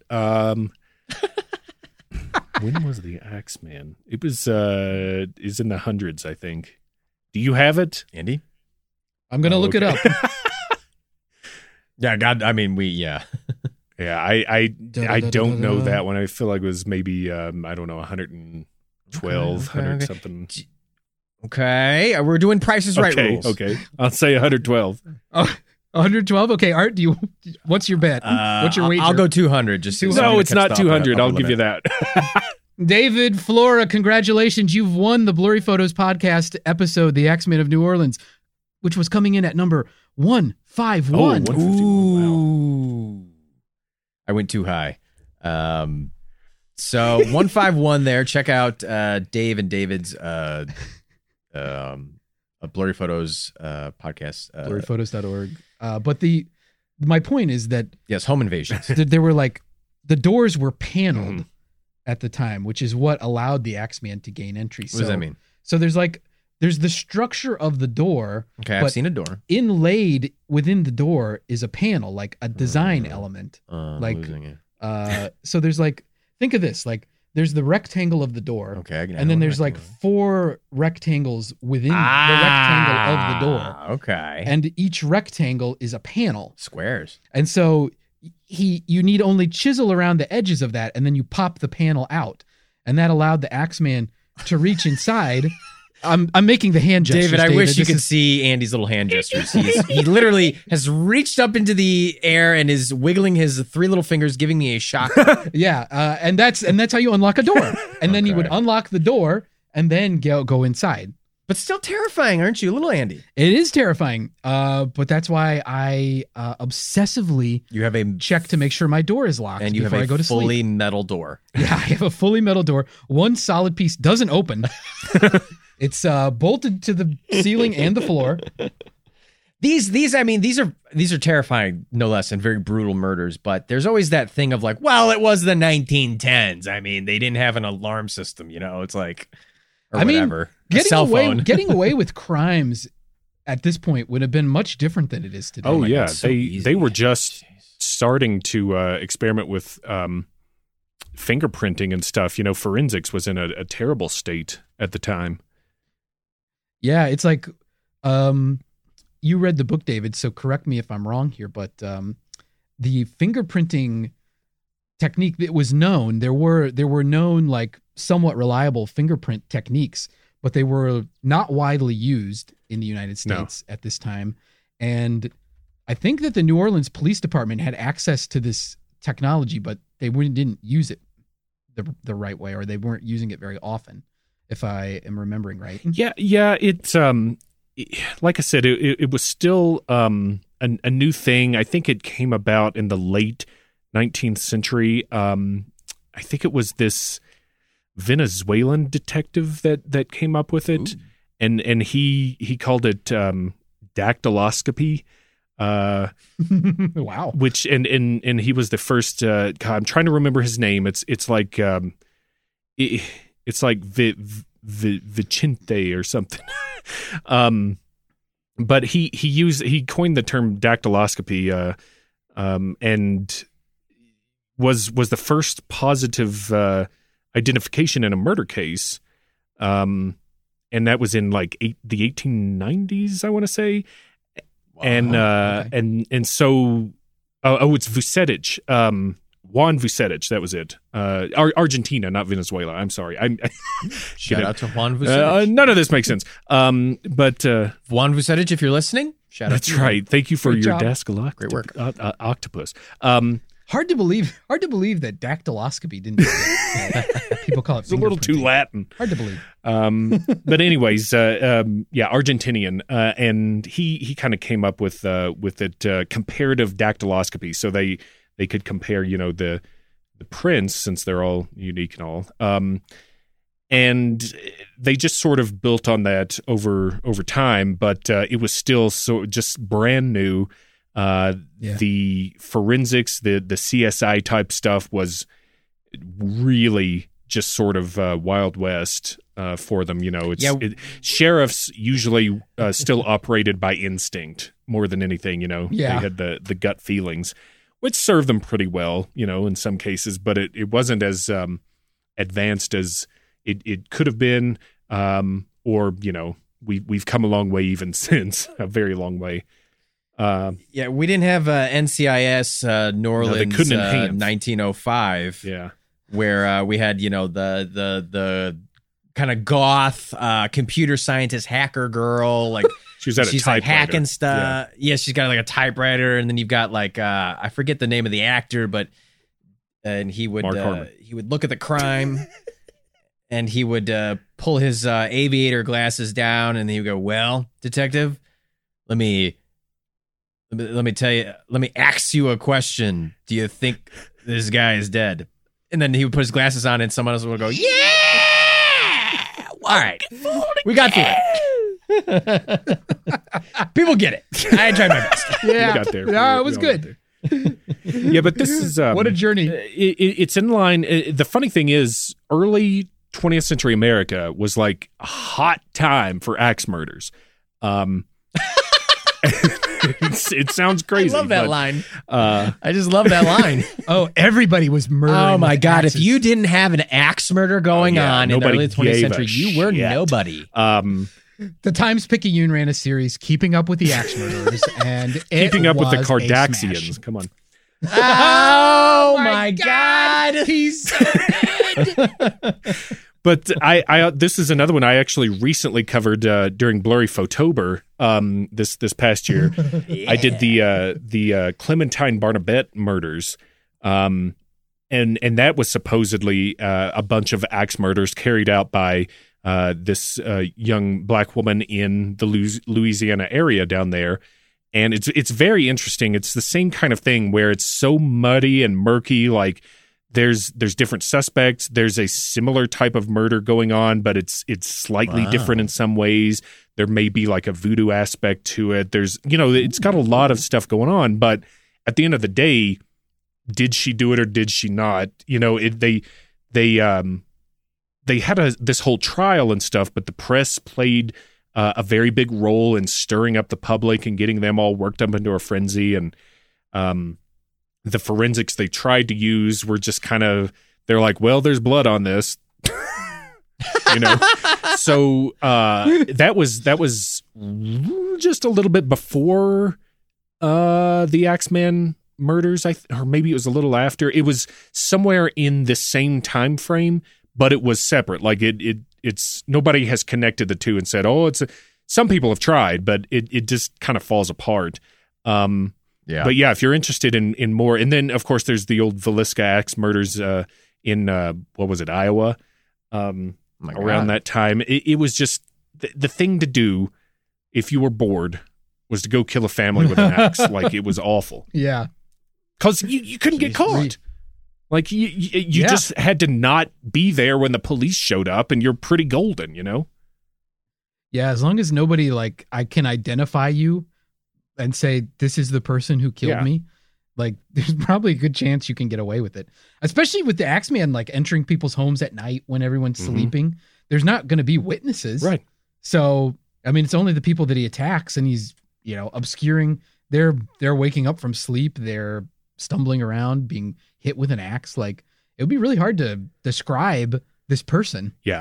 When was the Axeman? It was is in the hundreds, I think. Do you have it, Andy? I'm gonna look it up. Yeah, God, I mean yeah. Yeah, I don't know that one. I feel like it was maybe I don't know, 112, 100 something. Okay, we're doing Prices Right rules. Okay, I'll say 112. Oh, 112. Okay, Art, what's your bet? What's your wager? I'll go 200. Just no, it's not 200. I'll give you that. David Flora, congratulations! You've won the Blurry Photos podcast episode, "The Axeman of New Orleans," which was coming in at number 151. Oh, 151. Ooh. Wow. I went too high. So 151 there. Check out Dave and David's Blurry Photos podcast. Blurryphotos.org. But my point is that yes, home invasions. There were like the doors were paneled at the time, which is what allowed the Axeman to gain entry. What does that mean? So there's the structure of the door. Okay, I've seen a door. Inlaid within the door is a panel, like a design element. Losing it. So there's like, think of this, like there's the rectangle of the door. Okay, And then there's like 4 rectangles within the rectangle of the door. Okay. And each rectangle is a panel. Squares. And so you need only chisel around the edges of that, and then you pop the panel out. And that allowed the Axeman to reach inside. I'm making the hand gestures. David, I wish you could see Andy's little hand gestures. He literally has reached up into the air and is wiggling his 3 little fingers, giving me a shock. Yeah, and that's how you unlock a door. And then you would unlock the door and then go inside. But still terrifying, aren't you, little Andy? It is terrifying, but that's why I obsessively check to make sure my door is locked and you before have I go a to fully sleep. metal door. Yeah, I have a fully metal door. One solid piece doesn't open. It's bolted to the ceiling and the floor. These are terrifying, no less, and very brutal murders. But there's always that thing of like, well, it was the 1910s. I mean, they didn't have an alarm system. It's like, or whatever. Getting away with crimes at this point would have been much different than it is today. Oh yeah, God, so they easy. were just starting to experiment with fingerprinting and stuff. Forensics was in a terrible state at the time. Yeah, it's like you read the book, David, so correct me if I'm wrong here, but the fingerprinting technique that was known, there were known like somewhat reliable fingerprint techniques, but they were not widely used in the United States at this time. And I think that the New Orleans Police Department had access to this technology, but they didn't use it the right way, or they weren't using it very often, if I am remembering right. Yeah. It's like I said, it was still a new thing. I think it came about in the late 19th century. I think it was this Venezuelan detective that came up with it. Ooh. And he called it dactyloscopy. Wow. Which and he was the first. God, I'm trying to remember his name. It's like Vicente or something. But he coined the term dactyloscopy, and was the first positive identification in a murder case. And that was in like the 1890s, I want to say. Wow. And so it's Vucetich, Juan Vucetich, that was it. Argentina, not Venezuela. I'm sorry. Shout out to Juan Vucetich. None of this makes sense. But Juan Vucetich, if you're listening, shout out. That's right. Thank you for Great your job. Great work, octopus. Hard to believe that dactyloscopy didn't exist. People call it it's a little too Latin. Hard to believe. But anyways, Argentinian, and he kind of came up with it comparative dactyloscopy, so they could compare, the prints, since they're all unique and all. And they just sort of built on that over time, but it was still so just brand new. The forensics, the CSI type stuff was really just sort of Wild West for them. Sheriffs usually still operated by instinct more than anything. They had the gut feelings, which served them pretty well, in some cases, but it wasn't as advanced as it could have been, or we've come a long way even since, a very long way. We didn't have NCIS New Orleans 1905. Yeah, where we had the kind of goth computer scientist hacker girl, like she's like hacking stuff. Yeah, she's got like a typewriter, and then you've got like I forget the name of the actor, but and he would look at the crime. And he would pull his aviator glasses down, and he would go, "Well, detective, let me tell you. Let me ask you a question. Do you think this guy is dead?" And then he would put his glasses on, and someone else would go, "Yeah, all right, we got through it." People get it. I tried my best. Yeah, we got there. No, it was good. Yeah, but this is what a journey. It's in line. The funny thing is, early 20th century America was like a hot time for axe murders. it sounds crazy. I love that but, line. Uh, I just love that line. Oh, everybody was murdering. Oh my with God! axes. If you didn't have an axe murder going on in the nobody early 20th gave a century, you were shit. nobody. The Times-Picayune ran a series, Keeping Up with the Axe Murderers, and Keeping Up with the was a smash. Kardashians. Come on. Oh my God! He's so dead. But I this is another one I actually recently covered during Blurry Photober this past year. I did the Clementine Barnabette murders, and that was supposedly a bunch of axe murders carried out by this young black woman in the Louisiana area down there. And it's very interesting. It's the same kind of thing where it's so muddy and murky. Like there's different suspects. There's a similar type of murder going on, but it's slightly different in some ways. There may be like a voodoo aspect to it. There's, it's got a lot of stuff going on. But at the end of the day, did she do it or did she not? They had this whole trial and stuff, but the press played a very big role in stirring up the public and getting them all worked up into a frenzy. And the forensics they tried to use were just they're like, well, there's blood on this. So that was just a little bit before the Axeman murders, or maybe it was a little after. It was somewhere in the same time frame, but it was separate. Like it's nobody has connected the two and said, oh, some people have tried, but it just kind of falls apart. Yeah. But yeah, if you're interested in more, and then of course there's the old Villisca axe murders in what was it, Iowa, around that time. It was just the thing to do if you were bored was to go kill a family with an axe. Like it was awful. Yeah, because you couldn't get caught. Like you just had to not be there when the police showed up, and you're pretty golden, Yeah, as long as nobody I can identify you and say this is the person who killed me, there's probably a good chance you can get away with it. Especially with the Axeman entering people's homes at night when everyone's sleeping. There's not going to be witnesses, right? So I mean, it's only the people that he attacks, and he's obscuring. They're waking up from sleep. They're stumbling around, being hit with an axe. It would be really hard to describe this person. Yeah.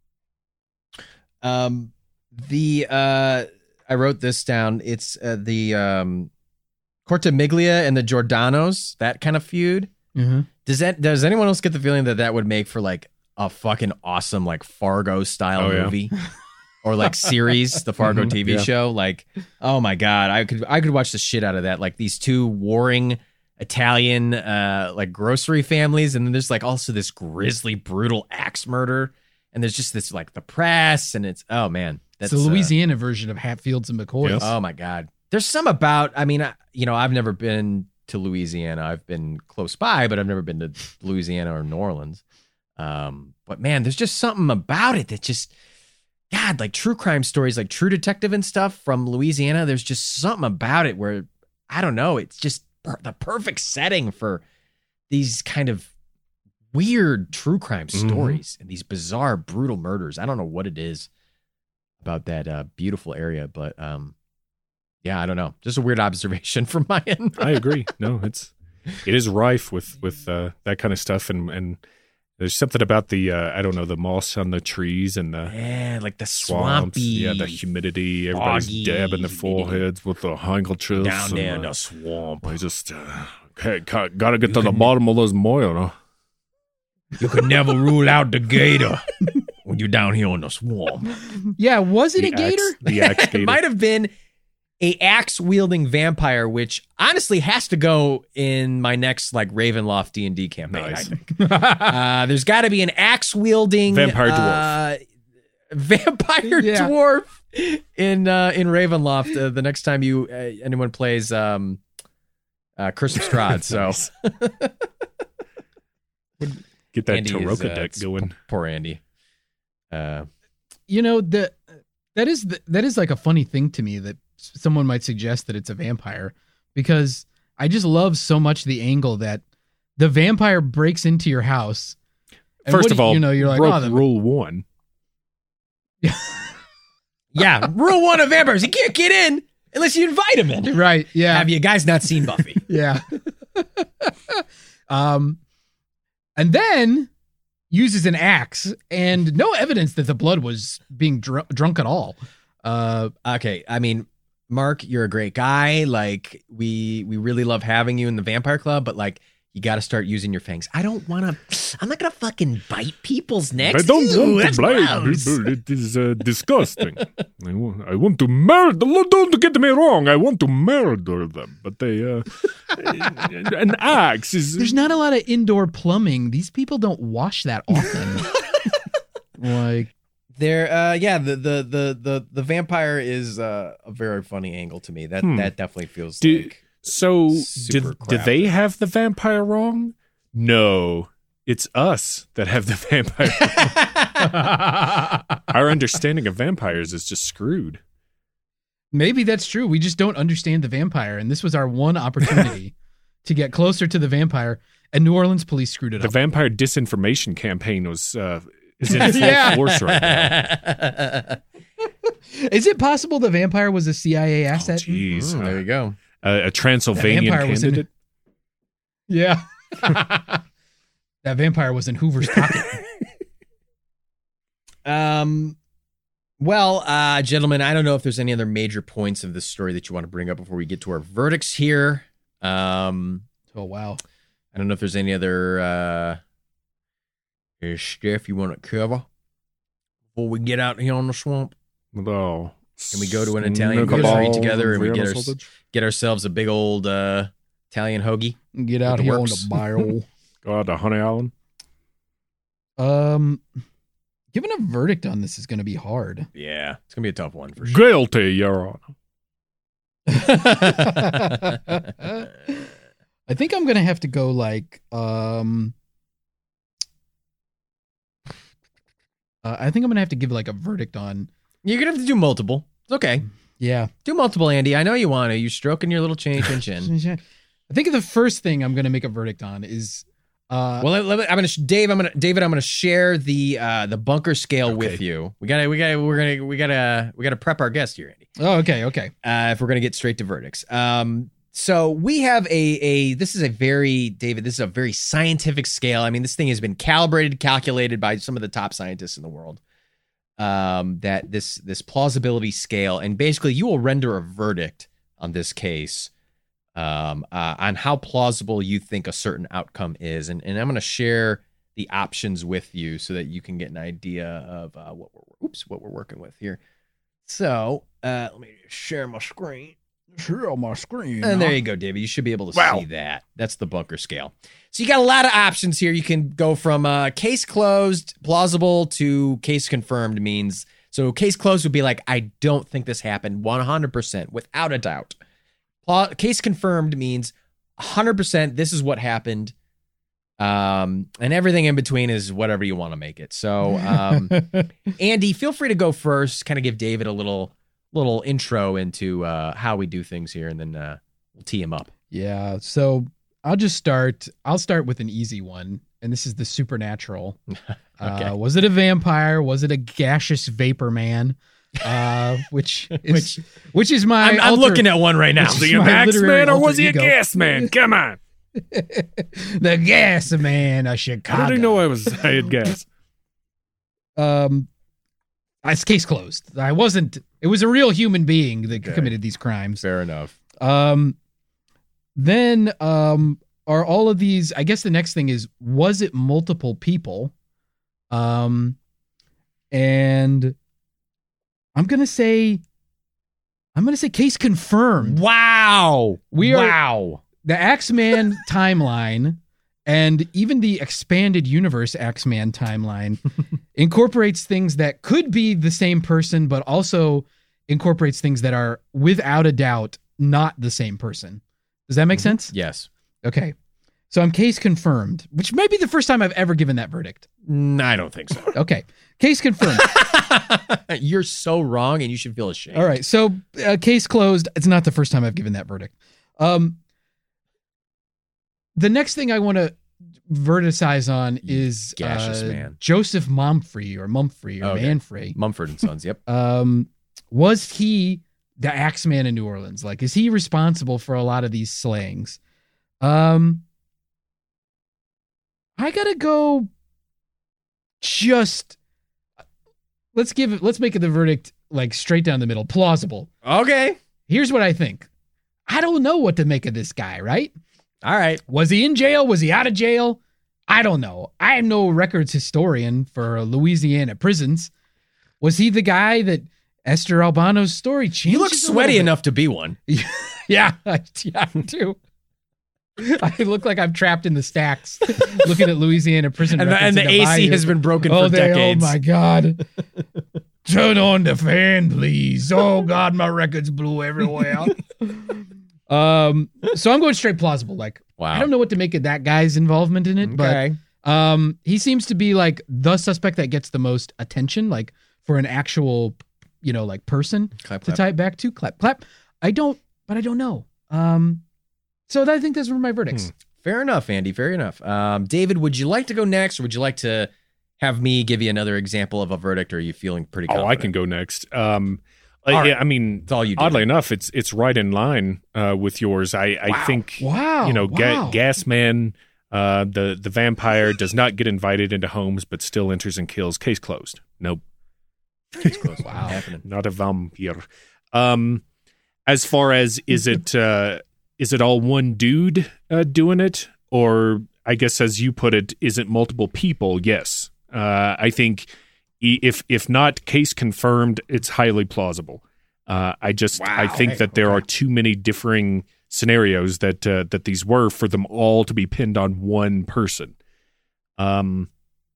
I wrote this down. It's the Cortimiglia and the Giordano's, that kind of feud. Mm-hmm. Does anyone else get the feeling that would make for a fucking awesome Fargo style movie or series, the Fargo TV show? Oh my God, I could watch the shit out of that. These two warring Italian grocery families, and then there's also this grisly, brutal axe murder, and there's just this the press, and it's that's the Louisiana version of Hatfields and McCoys. Yes. Oh my God, there's some about. I mean, I've never been to Louisiana. I've been close by, but I've never been to Louisiana or New Orleans. But man, there's just something about it that just, God, true crime stories, True Detective and stuff from Louisiana. There's just something about it where I don't know. It's just the perfect setting for these kind of weird true crime stories and these bizarre, brutal murders. I don't know what it is about that beautiful area, but yeah, I don't know. Just a weird observation from my end. I agree. No, it is rife with that kind of stuff, and there's something about the I don't know, the moss on the trees and the the swamps, swampy, the humidity. Everybody's dabbing their foreheads with the handkerchiefs down there in the swamp. I just gotta get to the bottom of those moil. You could never rule out the gator when you're down here in the swamp. Yeah, was it a gator? The axe gator. It might have been a axe-wielding vampire, which honestly has to go in my next Ravenloft D&D campaign. Nice. I think. There's got to be an axe-wielding vampire dwarf. Dwarf in Ravenloft. The next time anyone plays Curse of Strahd. So get that Andy Taroka deck going. Poor Andy. That is a funny thing to me that someone might suggest that it's a vampire, because I just love so much the angle that the vampire breaks into your house. First of all, you're like, broke rule 1. Yeah, rule 1 of vampires: you can't get in Unless you invite him in. Right. Yeah. Have you guys not seen Buffy? Yeah. And then uses an axe and no evidence that the blood was being drunk at all. Okay, I mean, Mark, you're a great guy. Like, we really love having you in the Vampire Club, but like, you got to start using your fangs. I'm not gonna fucking bite people's necks. I don't want That's to bite gross. people. It is disgusting. I want to murder. Don't get me wrong. I want to murder them, but they an axe is. There's not a lot of indoor plumbing. These people don't wash that often. Like, There, the vampire is a very funny angle to me. That definitely feels like. So super did they have the vampire wrong? No, it's us that have the vampire. Our understanding of vampires is just screwed. maybe that's true. We just don't understand the vampire, and this was our one opportunity to get closer to the vampire. And New Orleans police screwed it The up. vampire disinformation campaign is in full force right now. Is it possible the vampire was a CIA asset? Jeez, There you go. a Transylvanian vampire was in- candidate. Yeah. That vampire was in Hoover's pocket. Well, gentlemen, I don't know if there's any other major points of this story that you want to bring up before we get to our verdicts here. Oh, wow. I don't know if there's any other stuff you want to cover before we get out here on the swamp. Oh, And we go to an Italian grocery together and we get ourselves a big old Italian hoagie. Get out With the here works. on the barrel. God, the Honey Island. Giving a verdict on this is going to be hard. Yeah, it's going to be a tough one for sure. Guilty, Your Honor. I think I'm going to have to go like, I think I'm going to have to give like a verdict on. You're going to have to do multiple. It's okay. Yeah. Do multiple, Andy. I know you want to. You're stroking your little chin. I think the first thing I'm going to make a verdict on is, Well, I'm gonna David. I'm gonna share the bunker scale with you. We gotta prep our guest here, Andy. oh, okay. If we're gonna get straight to verdicts. So we have this is a very scientific scale. I mean, this thing has been calculated by some of the top scientists in the world. That this plausibility scale, and basically you will render a verdict on this case. On how plausible you think a certain outcome is. And I'm going to share the options with you so that you can get an idea of what we're working with here. So let me just share my screen. Sure, on my screen. And there you go, David. You should be able to see that. That's the bunker scale. So you got a lot of options here. You can go from case closed, plausible, to case confirmed means. So case closed would be like, I don't think this happened 100%, without a doubt. Case confirmed means 100% this is what happened. And everything in between is whatever you want to make it. So, Andy, feel free to go first, kind of give David a little intro into how we do things here, and then we'll tee him up. Yeah. So I'll start with an easy one. And this is the supernatural. Okay. Was it a vampire? Was it a gaseous vapor man? Which is my. I'm looking at one right now. which Was is he a my max literary man or was alter he a ego. gas man? Come on. The gas man of Chicago. How did he know I had gas? It's case closed. I wasn't. It was a real human being that committed these crimes. Fair enough. Then are all of these? I guess the next thing is, was it multiple people? And I'm gonna say case confirmed. Wow. Wow. The Axeman timeline and even the expanded universe Axeman timeline incorporates things that could be the same person, but also incorporates things that are without a doubt not the same person. Does that make sense? Yes. Okay. So I'm case confirmed, which might be the first time I've ever given that verdict. I don't think so. Okay. Case confirmed. You're so wrong, and you should feel ashamed. All right. So case closed. It's not the first time I've given that verdict. The next thing I want to verticize on is Gaseous man. Joseph Mumfree or Okay. Manfree. Mumford and Sons. Yep. Was he the Axeman in New Orleans? Like, is he responsible for a lot of these slayings? I gotta go. Let's make it the verdict like straight down the middle, plausible. Okay. Here's what I think. I don't know what to make of this guy, right? All right. Was he in jail? Was he out of jail? I don't know. I am no records historian for Louisiana prisons. Was he the guy that Esther Albano's story changes? You look sweaty enough to be one. Yeah, I do. I look like I'm trapped in the stacks looking at Louisiana prison And records the in AC bayou. has been broken for decades. Oh my God. Turn on the fan, please. Oh God, my records blew everywhere. So I'm going straight plausible. Like, Wow. I don't know what to make of that guy's involvement in it, Okay. but he seems to be like the suspect that gets the most attention, like for an actual, like person Clap, to clap. tie it back to. Clap, clap. I don't know. So I think those were my verdicts. Fair enough, Andy. Fair enough. David, would you like to go next, or would you like to have me give you another example of a verdict, or are you feeling pretty confident? Oh, I can go next. right. I mean, It's all you do. oddly enough, it's right in line with yours. I think Wow. Wow. Gasman, the vampire does not get invited into homes, but still enters and kills. Case closed. Nope, It's close. Wow. Not happening. not a vampire. As far as is it all one dude doing it, or I guess as you put it, is it multiple people? Yes, I think. If not case confirmed, it's highly plausible. I think that there are too many differing scenarios that these were for them all to be pinned on one person. And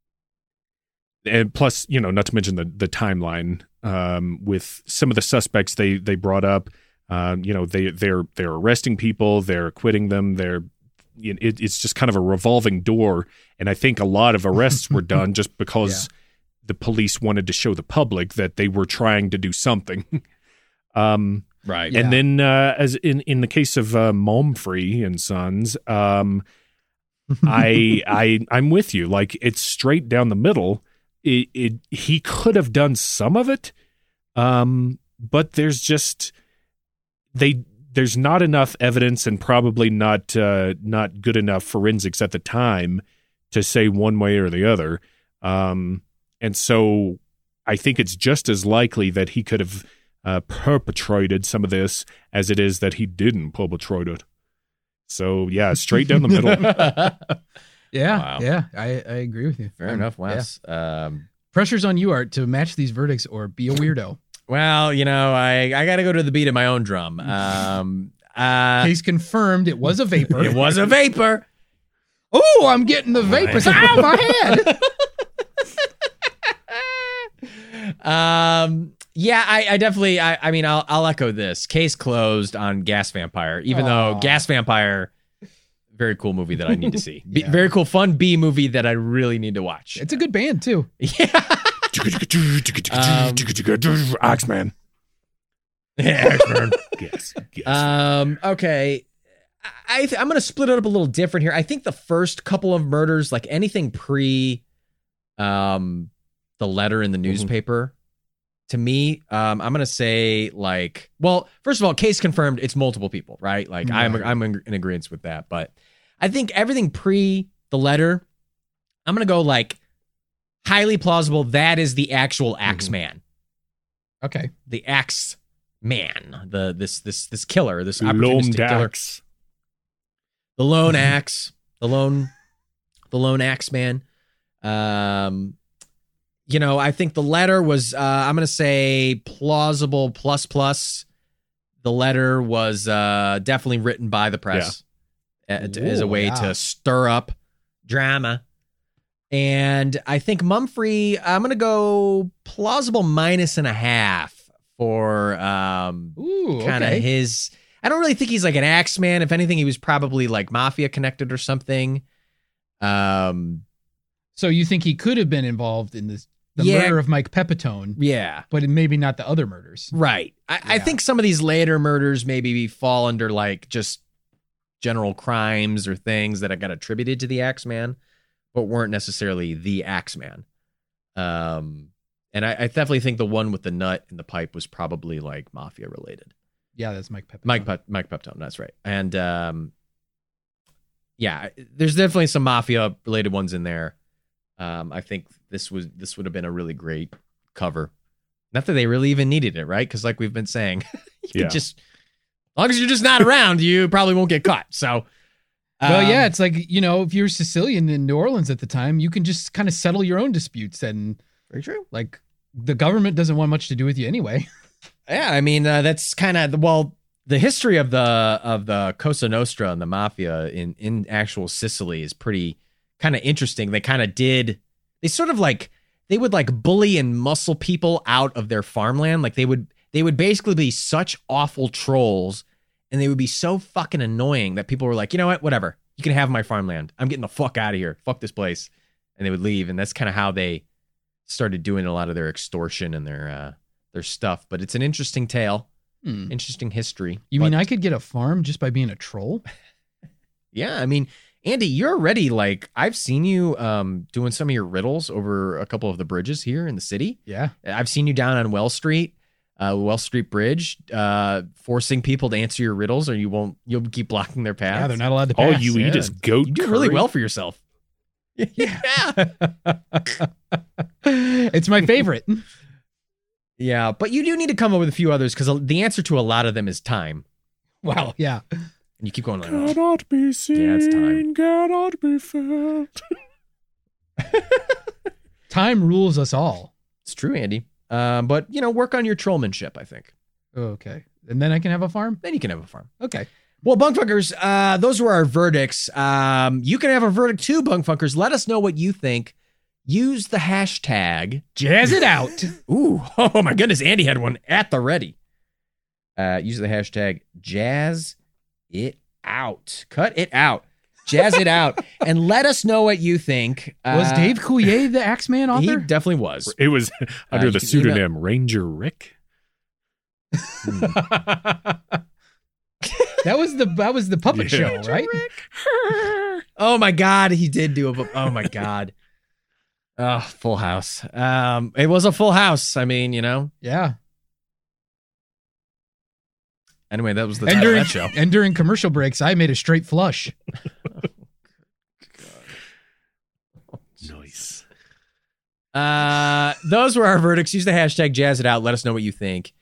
plus, not to mention the timeline with some of the suspects they brought up. They're arresting people, they're acquitting them, it's just kind of a revolving door. And I think a lot of arrests were done just because. Yeah. The police wanted to show the public that they were trying to do something. Right. Yeah. And then as in the case of Momfrey and Sons, I'm with you. Like, it's straight down the middle. He could have done some of it, but there's not enough evidence and probably not good enough forensics at the time to say one way or the other. And so I think it's just as likely that he could have perpetrated some of this as it is that he didn't perpetrate it. So, yeah, straight down the middle. Yeah. Wow. Yeah. I agree with you. Fair enough, Wes. Pressure's on you, Art, to match these verdicts or be a weirdo. Well, I got to go to the beat of my own drum. Case confirmed it was a vapor. It was a vapor. Oh, I'm getting the vapors. Ow, my head. Yeah, I definitely. I mean, I'll echo this. Case closed on Gas Vampire. Even though Gas Vampire, very cool movie that I need to see. Yeah. Very cool, fun B movie that I really need to watch. It's a good band, too. Yeah. Axeman. Yes. Okay. I'm going to split it up a little different here. I think the first couple of murders, like anything pre the letter in the newspaper, to me, I'm going to say first of all, case confirmed, it's multiple people, right? Like Right. I'm in agreement with that. But I think everything pre the letter, I'm going to go highly plausible. That is the actual Axeman. Okay. The Axe Man, this killer, this Lone opportunistic killer. Dax. The lone axe, the lone axe man. I think the letter was, I'm going to say plausible plus. The letter was definitely written by the press as a way to stir up drama. And I think Mumfrey, I'm going to go plausible -1.5 for kind of his. I don't really think he's like an axe man. If anything, he was probably mafia connected or something. So you think he could have been involved in the Yeah. murder of Mike Pepitone, Yeah, but maybe not the other murders. right. I Yeah. think some of these later murders maybe fall under just general crimes or things that got attributed to the Axeman, but weren't necessarily the Axeman. And I definitely think the one with the nut and the pipe was probably like mafia related. Yeah, that's Mike Pepitone. Mike Pepitone, that's right. And yeah, there's definitely some mafia related ones in there. I think this would have been a really great cover. Not that they really even needed it, right? Because like we've been saying, you can just, as long as you're just not around, you probably won't get caught. So, well, yeah, it's like, if you're Sicilian in New Orleans at the time, you can just kind of settle your own disputes, and very true. Like the government doesn't want much to do with you anyway. Yeah, I mean that's kind of the history of the Cosa Nostra and the mafia in actual Sicily is pretty kind of interesting. They would like bully and muscle people out of their farmland. Like they would basically be such awful trolls, and they would be so fucking annoying that people were like, you know what, whatever, you can have my farmland. I'm getting the fuck out of here. Fuck this place. And they would leave. And that's kind of how they started doing a lot of their extortion and their stuff. But it's an interesting tale, interesting history. You mean I could get a farm just by being a troll? Yeah, I mean, Andy, you're already like, I've seen you doing some of your riddles over a couple of the bridges here in the city. Yeah. I've seen you down on Wells Street Bridge, forcing people to answer your riddles, or you'll keep blocking their paths. Yeah, they're not allowed to pass. All you eat is goat You do curry. really well for yourself. Yeah. It's my favorite. Yeah, but you do need to come up with a few others, because the answer to a lot of them is time. Wow. Yeah. And you keep going like, Cannot be seen, yeah, it's time. cannot be felt. Time rules us all. It's true, Andy. But, work on your trollmanship, I think. Okay. And then I can have a farm? Then you can have a farm. Okay. Well, Bunkfunkers, those were our verdicts. You can have a verdict too, Bunkfunkers. Let us know what you think. Use the hashtag Jazz it out. Ooh, oh my goodness, Andy had one at the ready. Use the hashtag Jazz it out. Cut it out. Jazz it out. And let us know what you think. Was Dave Coulier the Axeman author? He definitely was. It was under you the can pseudonym Ranger Rick. That was the puppet show, right? Oh my God, he did do a. Oh my God. Oh, Full House. It was a full house. I mean, Yeah. Anyway, that was the title of that show. And during commercial breaks, I made a straight flush. Nice. Those were our verdicts. Use the hashtag Jazz it out. Let us know what you think.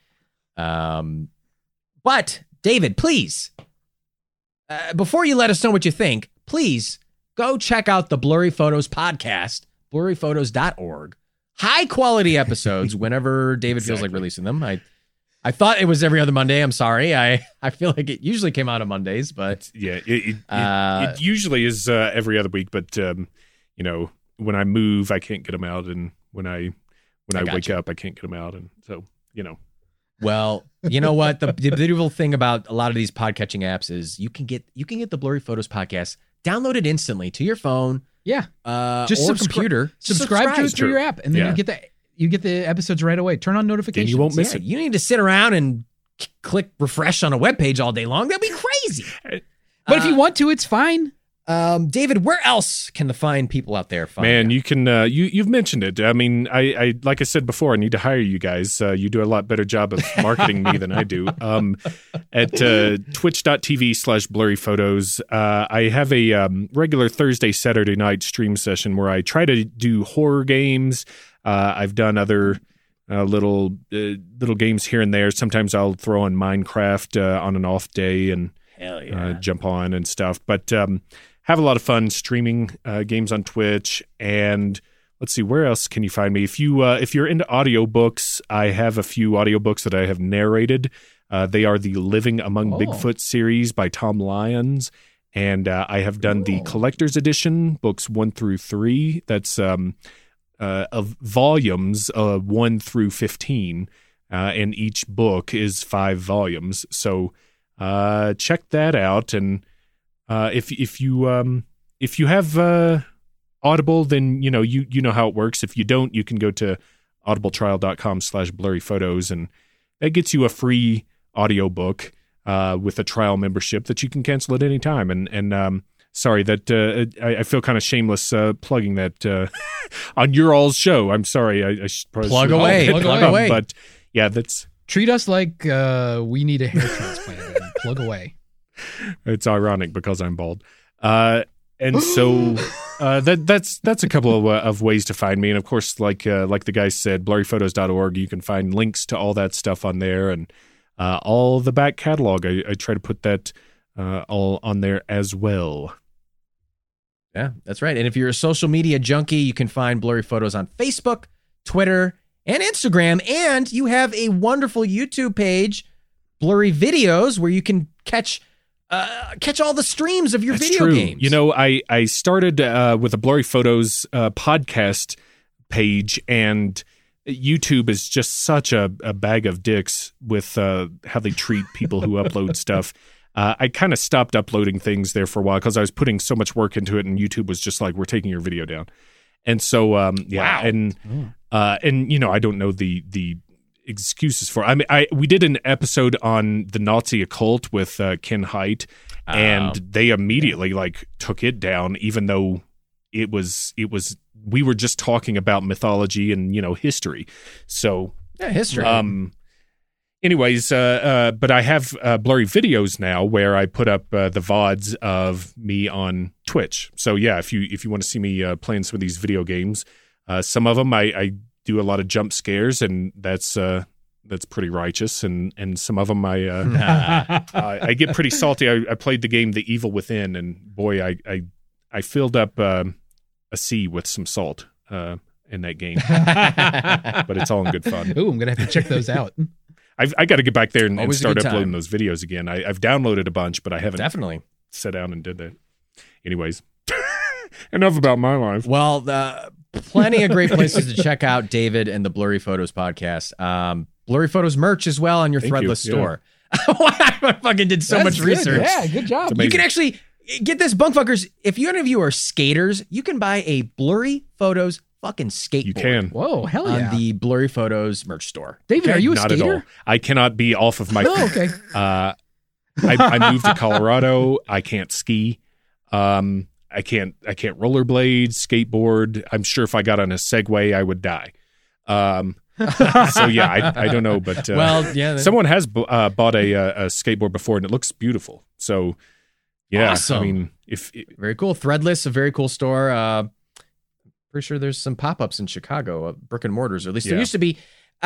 But David, please, before you let us know what you think, please go check out the Blurry Photos podcast, blurryphotos.org. High quality episodes whenever David feels like releasing them. I thought it was every other Monday. I'm sorry. I feel like it usually came out on Mondays, but Yeah, it usually is every other week, but when I move, I can't get them out, and when I wake up, I can't get them out, and so well, you know what? The beautiful thing about a lot of these podcatching apps is you can get the Blurry Photos podcast downloaded instantly to your phone. Yeah. Or computer. Subscribe to it through your app, and then you get the episodes right away. Turn on notifications. And you won't miss it. You need to sit around and click refresh on a web page all day long. That'd be crazy. But if you want to, it's fine. David, where else can the fine people out there find Man, you can you've mentioned it. I mean, I like I said before, I need to hire you guys. You do a lot better job of marketing me than I do. At twitch.tv/blurryphotos, I have a regular Thursday, Saturday night stream session where I try to do horror games. I've done other little games here and there. Sometimes I'll throw on Minecraft on an off day and Hell yeah. jump on and stuff. But have a lot of fun streaming games on Twitch. And let's see, where else can you find me? If you're into audiobooks, I have a few audiobooks that I have narrated. They are the Living Among Bigfoot series by Tom Lyons. And I have done the collector's edition, books 1 through 3. That's of volumes 1 through 15. And each book is 5 volumes. So check that out. And if you have Audible, then you know how it works. If you don't, you can go to audibletrial.com/blurryphotos, and that gets you a free audiobook with a trial membership that you can cancel at any time. And sorry that I feel kind of shameless plugging that on your all's show. I'm sorry. I should probably Plug away. But yeah, that's Treat us like we need a hair transplant. And plug away. it's ironic because I'm bald. And so that's a couple of ways to find me. And of course, like the guy said, blurryphotos.org, you can find links to all that stuff on there, and all the back catalog. I try to put that all on there as well. Yeah, that's right. And if you're a social media junkie, you can find Blurry Photos on Facebook, Twitter, and Instagram. And you have a wonderful YouTube page, Blurry Videos, where you can catch all the streams of your That's video true. games. You know, I started with a Blurry Photos podcast page, and YouTube is just such a bag of dicks with how they treat people who upload stuff. I kind of stopped uploading things there for a while because I was putting so much work into it, and YouTube was just like, we're taking your video down. And so, yeah, Wow. and you know, I don't know the excuses for. I mean, we did an episode on the Nazi occult with Ken Hite, and they immediately like took it down, even though it was we were just talking about mythology and, you know, history. So Yeah, history. Anyways, but I have Blurry Videos now where I put up the VODs of me on Twitch. So yeah, if you want to see me playing some of these video games, some of them I do a lot of jump scares, and that's pretty righteous, and some of them I get pretty salty. I played the game The Evil Within, and boy, I filled up a sea with some salt in that game, but it's all in good fun. Ooh, I'm gonna have to check those out. I got to get back there and Always a start good time. uploading those videos again. I've downloaded a bunch, but I haven't Definitely. sat down and did that. Anyways, enough about my life. Well, plenty of great places to check out David and the Blurry Photos podcast. Blurry Photos merch as well on your Thank Threadless you. store. I fucking did so much That's good. research. Yeah, good job. It's You can actually get this, bunkfuckers. If any of you are skaters, you can buy a Blurry Photos fucking skateboard. You can. Whoa, hell yeah. On the Blurry Photos merch store. David, are you a Not skater? at all. I cannot be off of my Oh, feet. okay. I moved to Colorado. I can't ski. I can't rollerblade, skateboard. I'm sure if I got on a Segway, I would die. So yeah, I don't know, but Well, yeah. someone has bought a skateboard before, and it looks beautiful. So yeah, Awesome. I mean, if Very cool. Threadless, a very cool store. Pretty sure there's some pop-ups in Chicago, brick and mortars, or at least there Yeah. used to be.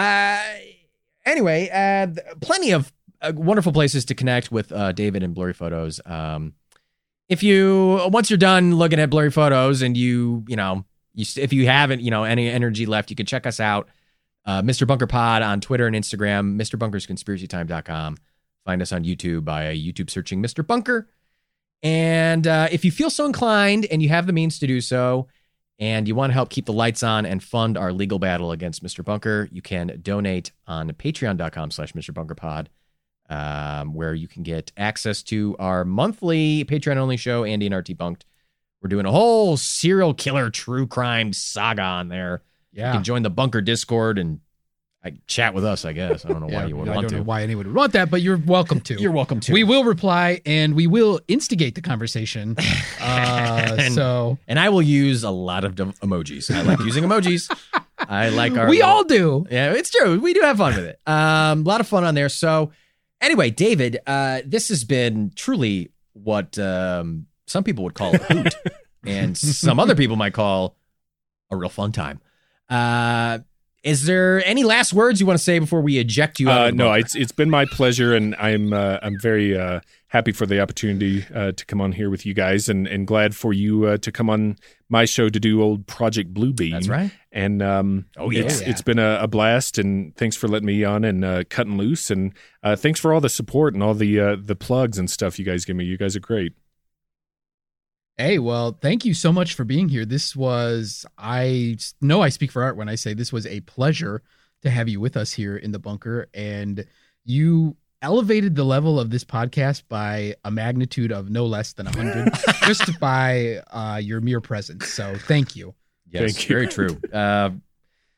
Anyway, plenty of wonderful places to connect with David and Blurry Photos. If once you're done looking at Blurry Photos, and if you haven't, any energy left, you can check us out. Mr. Bunker Pod on Twitter and Instagram, MrBunkersConspiracyTime.com. Find us on YouTube by YouTube searching Mr. Bunker. And if you feel so inclined and you have the means to do so, and you want to help keep the lights on and fund our legal battle against Mr. Bunker, you can donate on patreon.com/MrBunkerPod, where you can get access to our monthly Patreon-only show, Andy and RT Bunked. We're doing a whole serial killer true crime saga on there. You Yeah. can join the Bunker Discord and chat with us, I guess. I don't know why you would I want don't to. know why anyone would want that, but you're welcome to. You're welcome to. We will reply, and we will instigate the conversation. And I will use a lot of emojis. I like using emojis. I like our. We all do. Yeah, it's true. We do have fun with it. A lot of fun on there. So, anyway, David, this has been truly what some people would call a hoot, and some other people might call a real fun time. Is there any last words you want to say before we eject you out of the no, bunker? it's been my pleasure, and I'm very happy for the opportunity to come on here with you guys, and glad for you to come on my show to do old Project Bluebeam. That's right. And yeah. it's been a blast, and thanks for letting me on and cutting loose, and thanks for all the support and all the plugs and stuff you guys give me. You guys are great. Hey, well, thank you so much for being here. This was, I know I speak for Art when I say this was a pleasure to have you with us here in the bunker. And you elevated the level of this podcast by a magnitude of no less than 100 just by your mere presence. So thank you. Yes, Thank you. very true.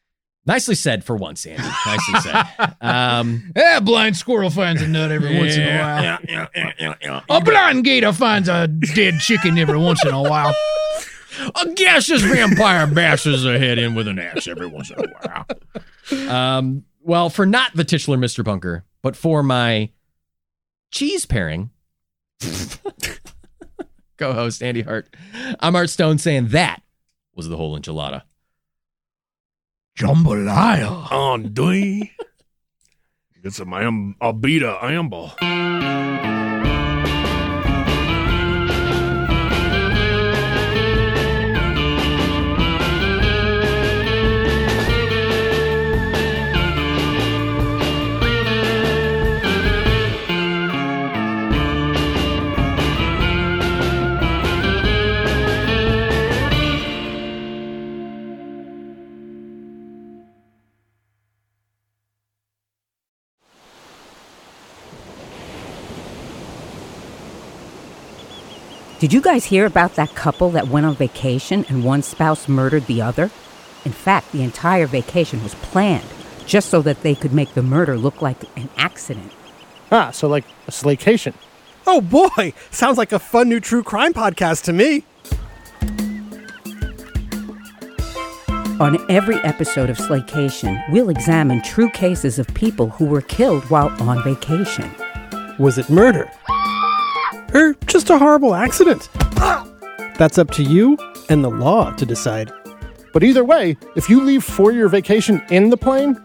Nicely said for once, Andy. Nicely said. A blind squirrel finds a nut every once in a while. Yeah. A blind gator finds a dead chicken every once in a while. A gaseous vampire bashes a head in with an axe every once in a while. Well, for not the titular Mr. Bunker, but for my cheese pairing, co-host Andy Hart, I'm Art Stone saying that was the whole enchilada. Jambalaya. Andui. Get some Albita Amble. Did you guys hear about that couple that went on vacation and one spouse murdered the other? In fact, the entire vacation was planned just so that they could make the murder look like an accident. Ah, so like a slaycation. Oh boy, sounds like a fun new true crime podcast to me. On every episode of Slaycation, we'll examine true cases of people who were killed while on vacation. Was it murder? Or just a horrible accident? That's up to you and the law to decide. But either way, if you leave for your vacation in the plane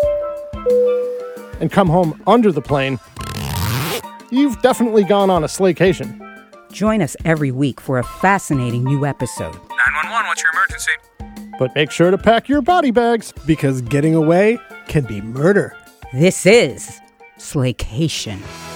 and come home under the plane, you've definitely gone on a slaycation. Join us every week for a fascinating new episode. 911, what's your emergency? But make sure to pack your body bags. Because getting away can be murder. This is Slaycation.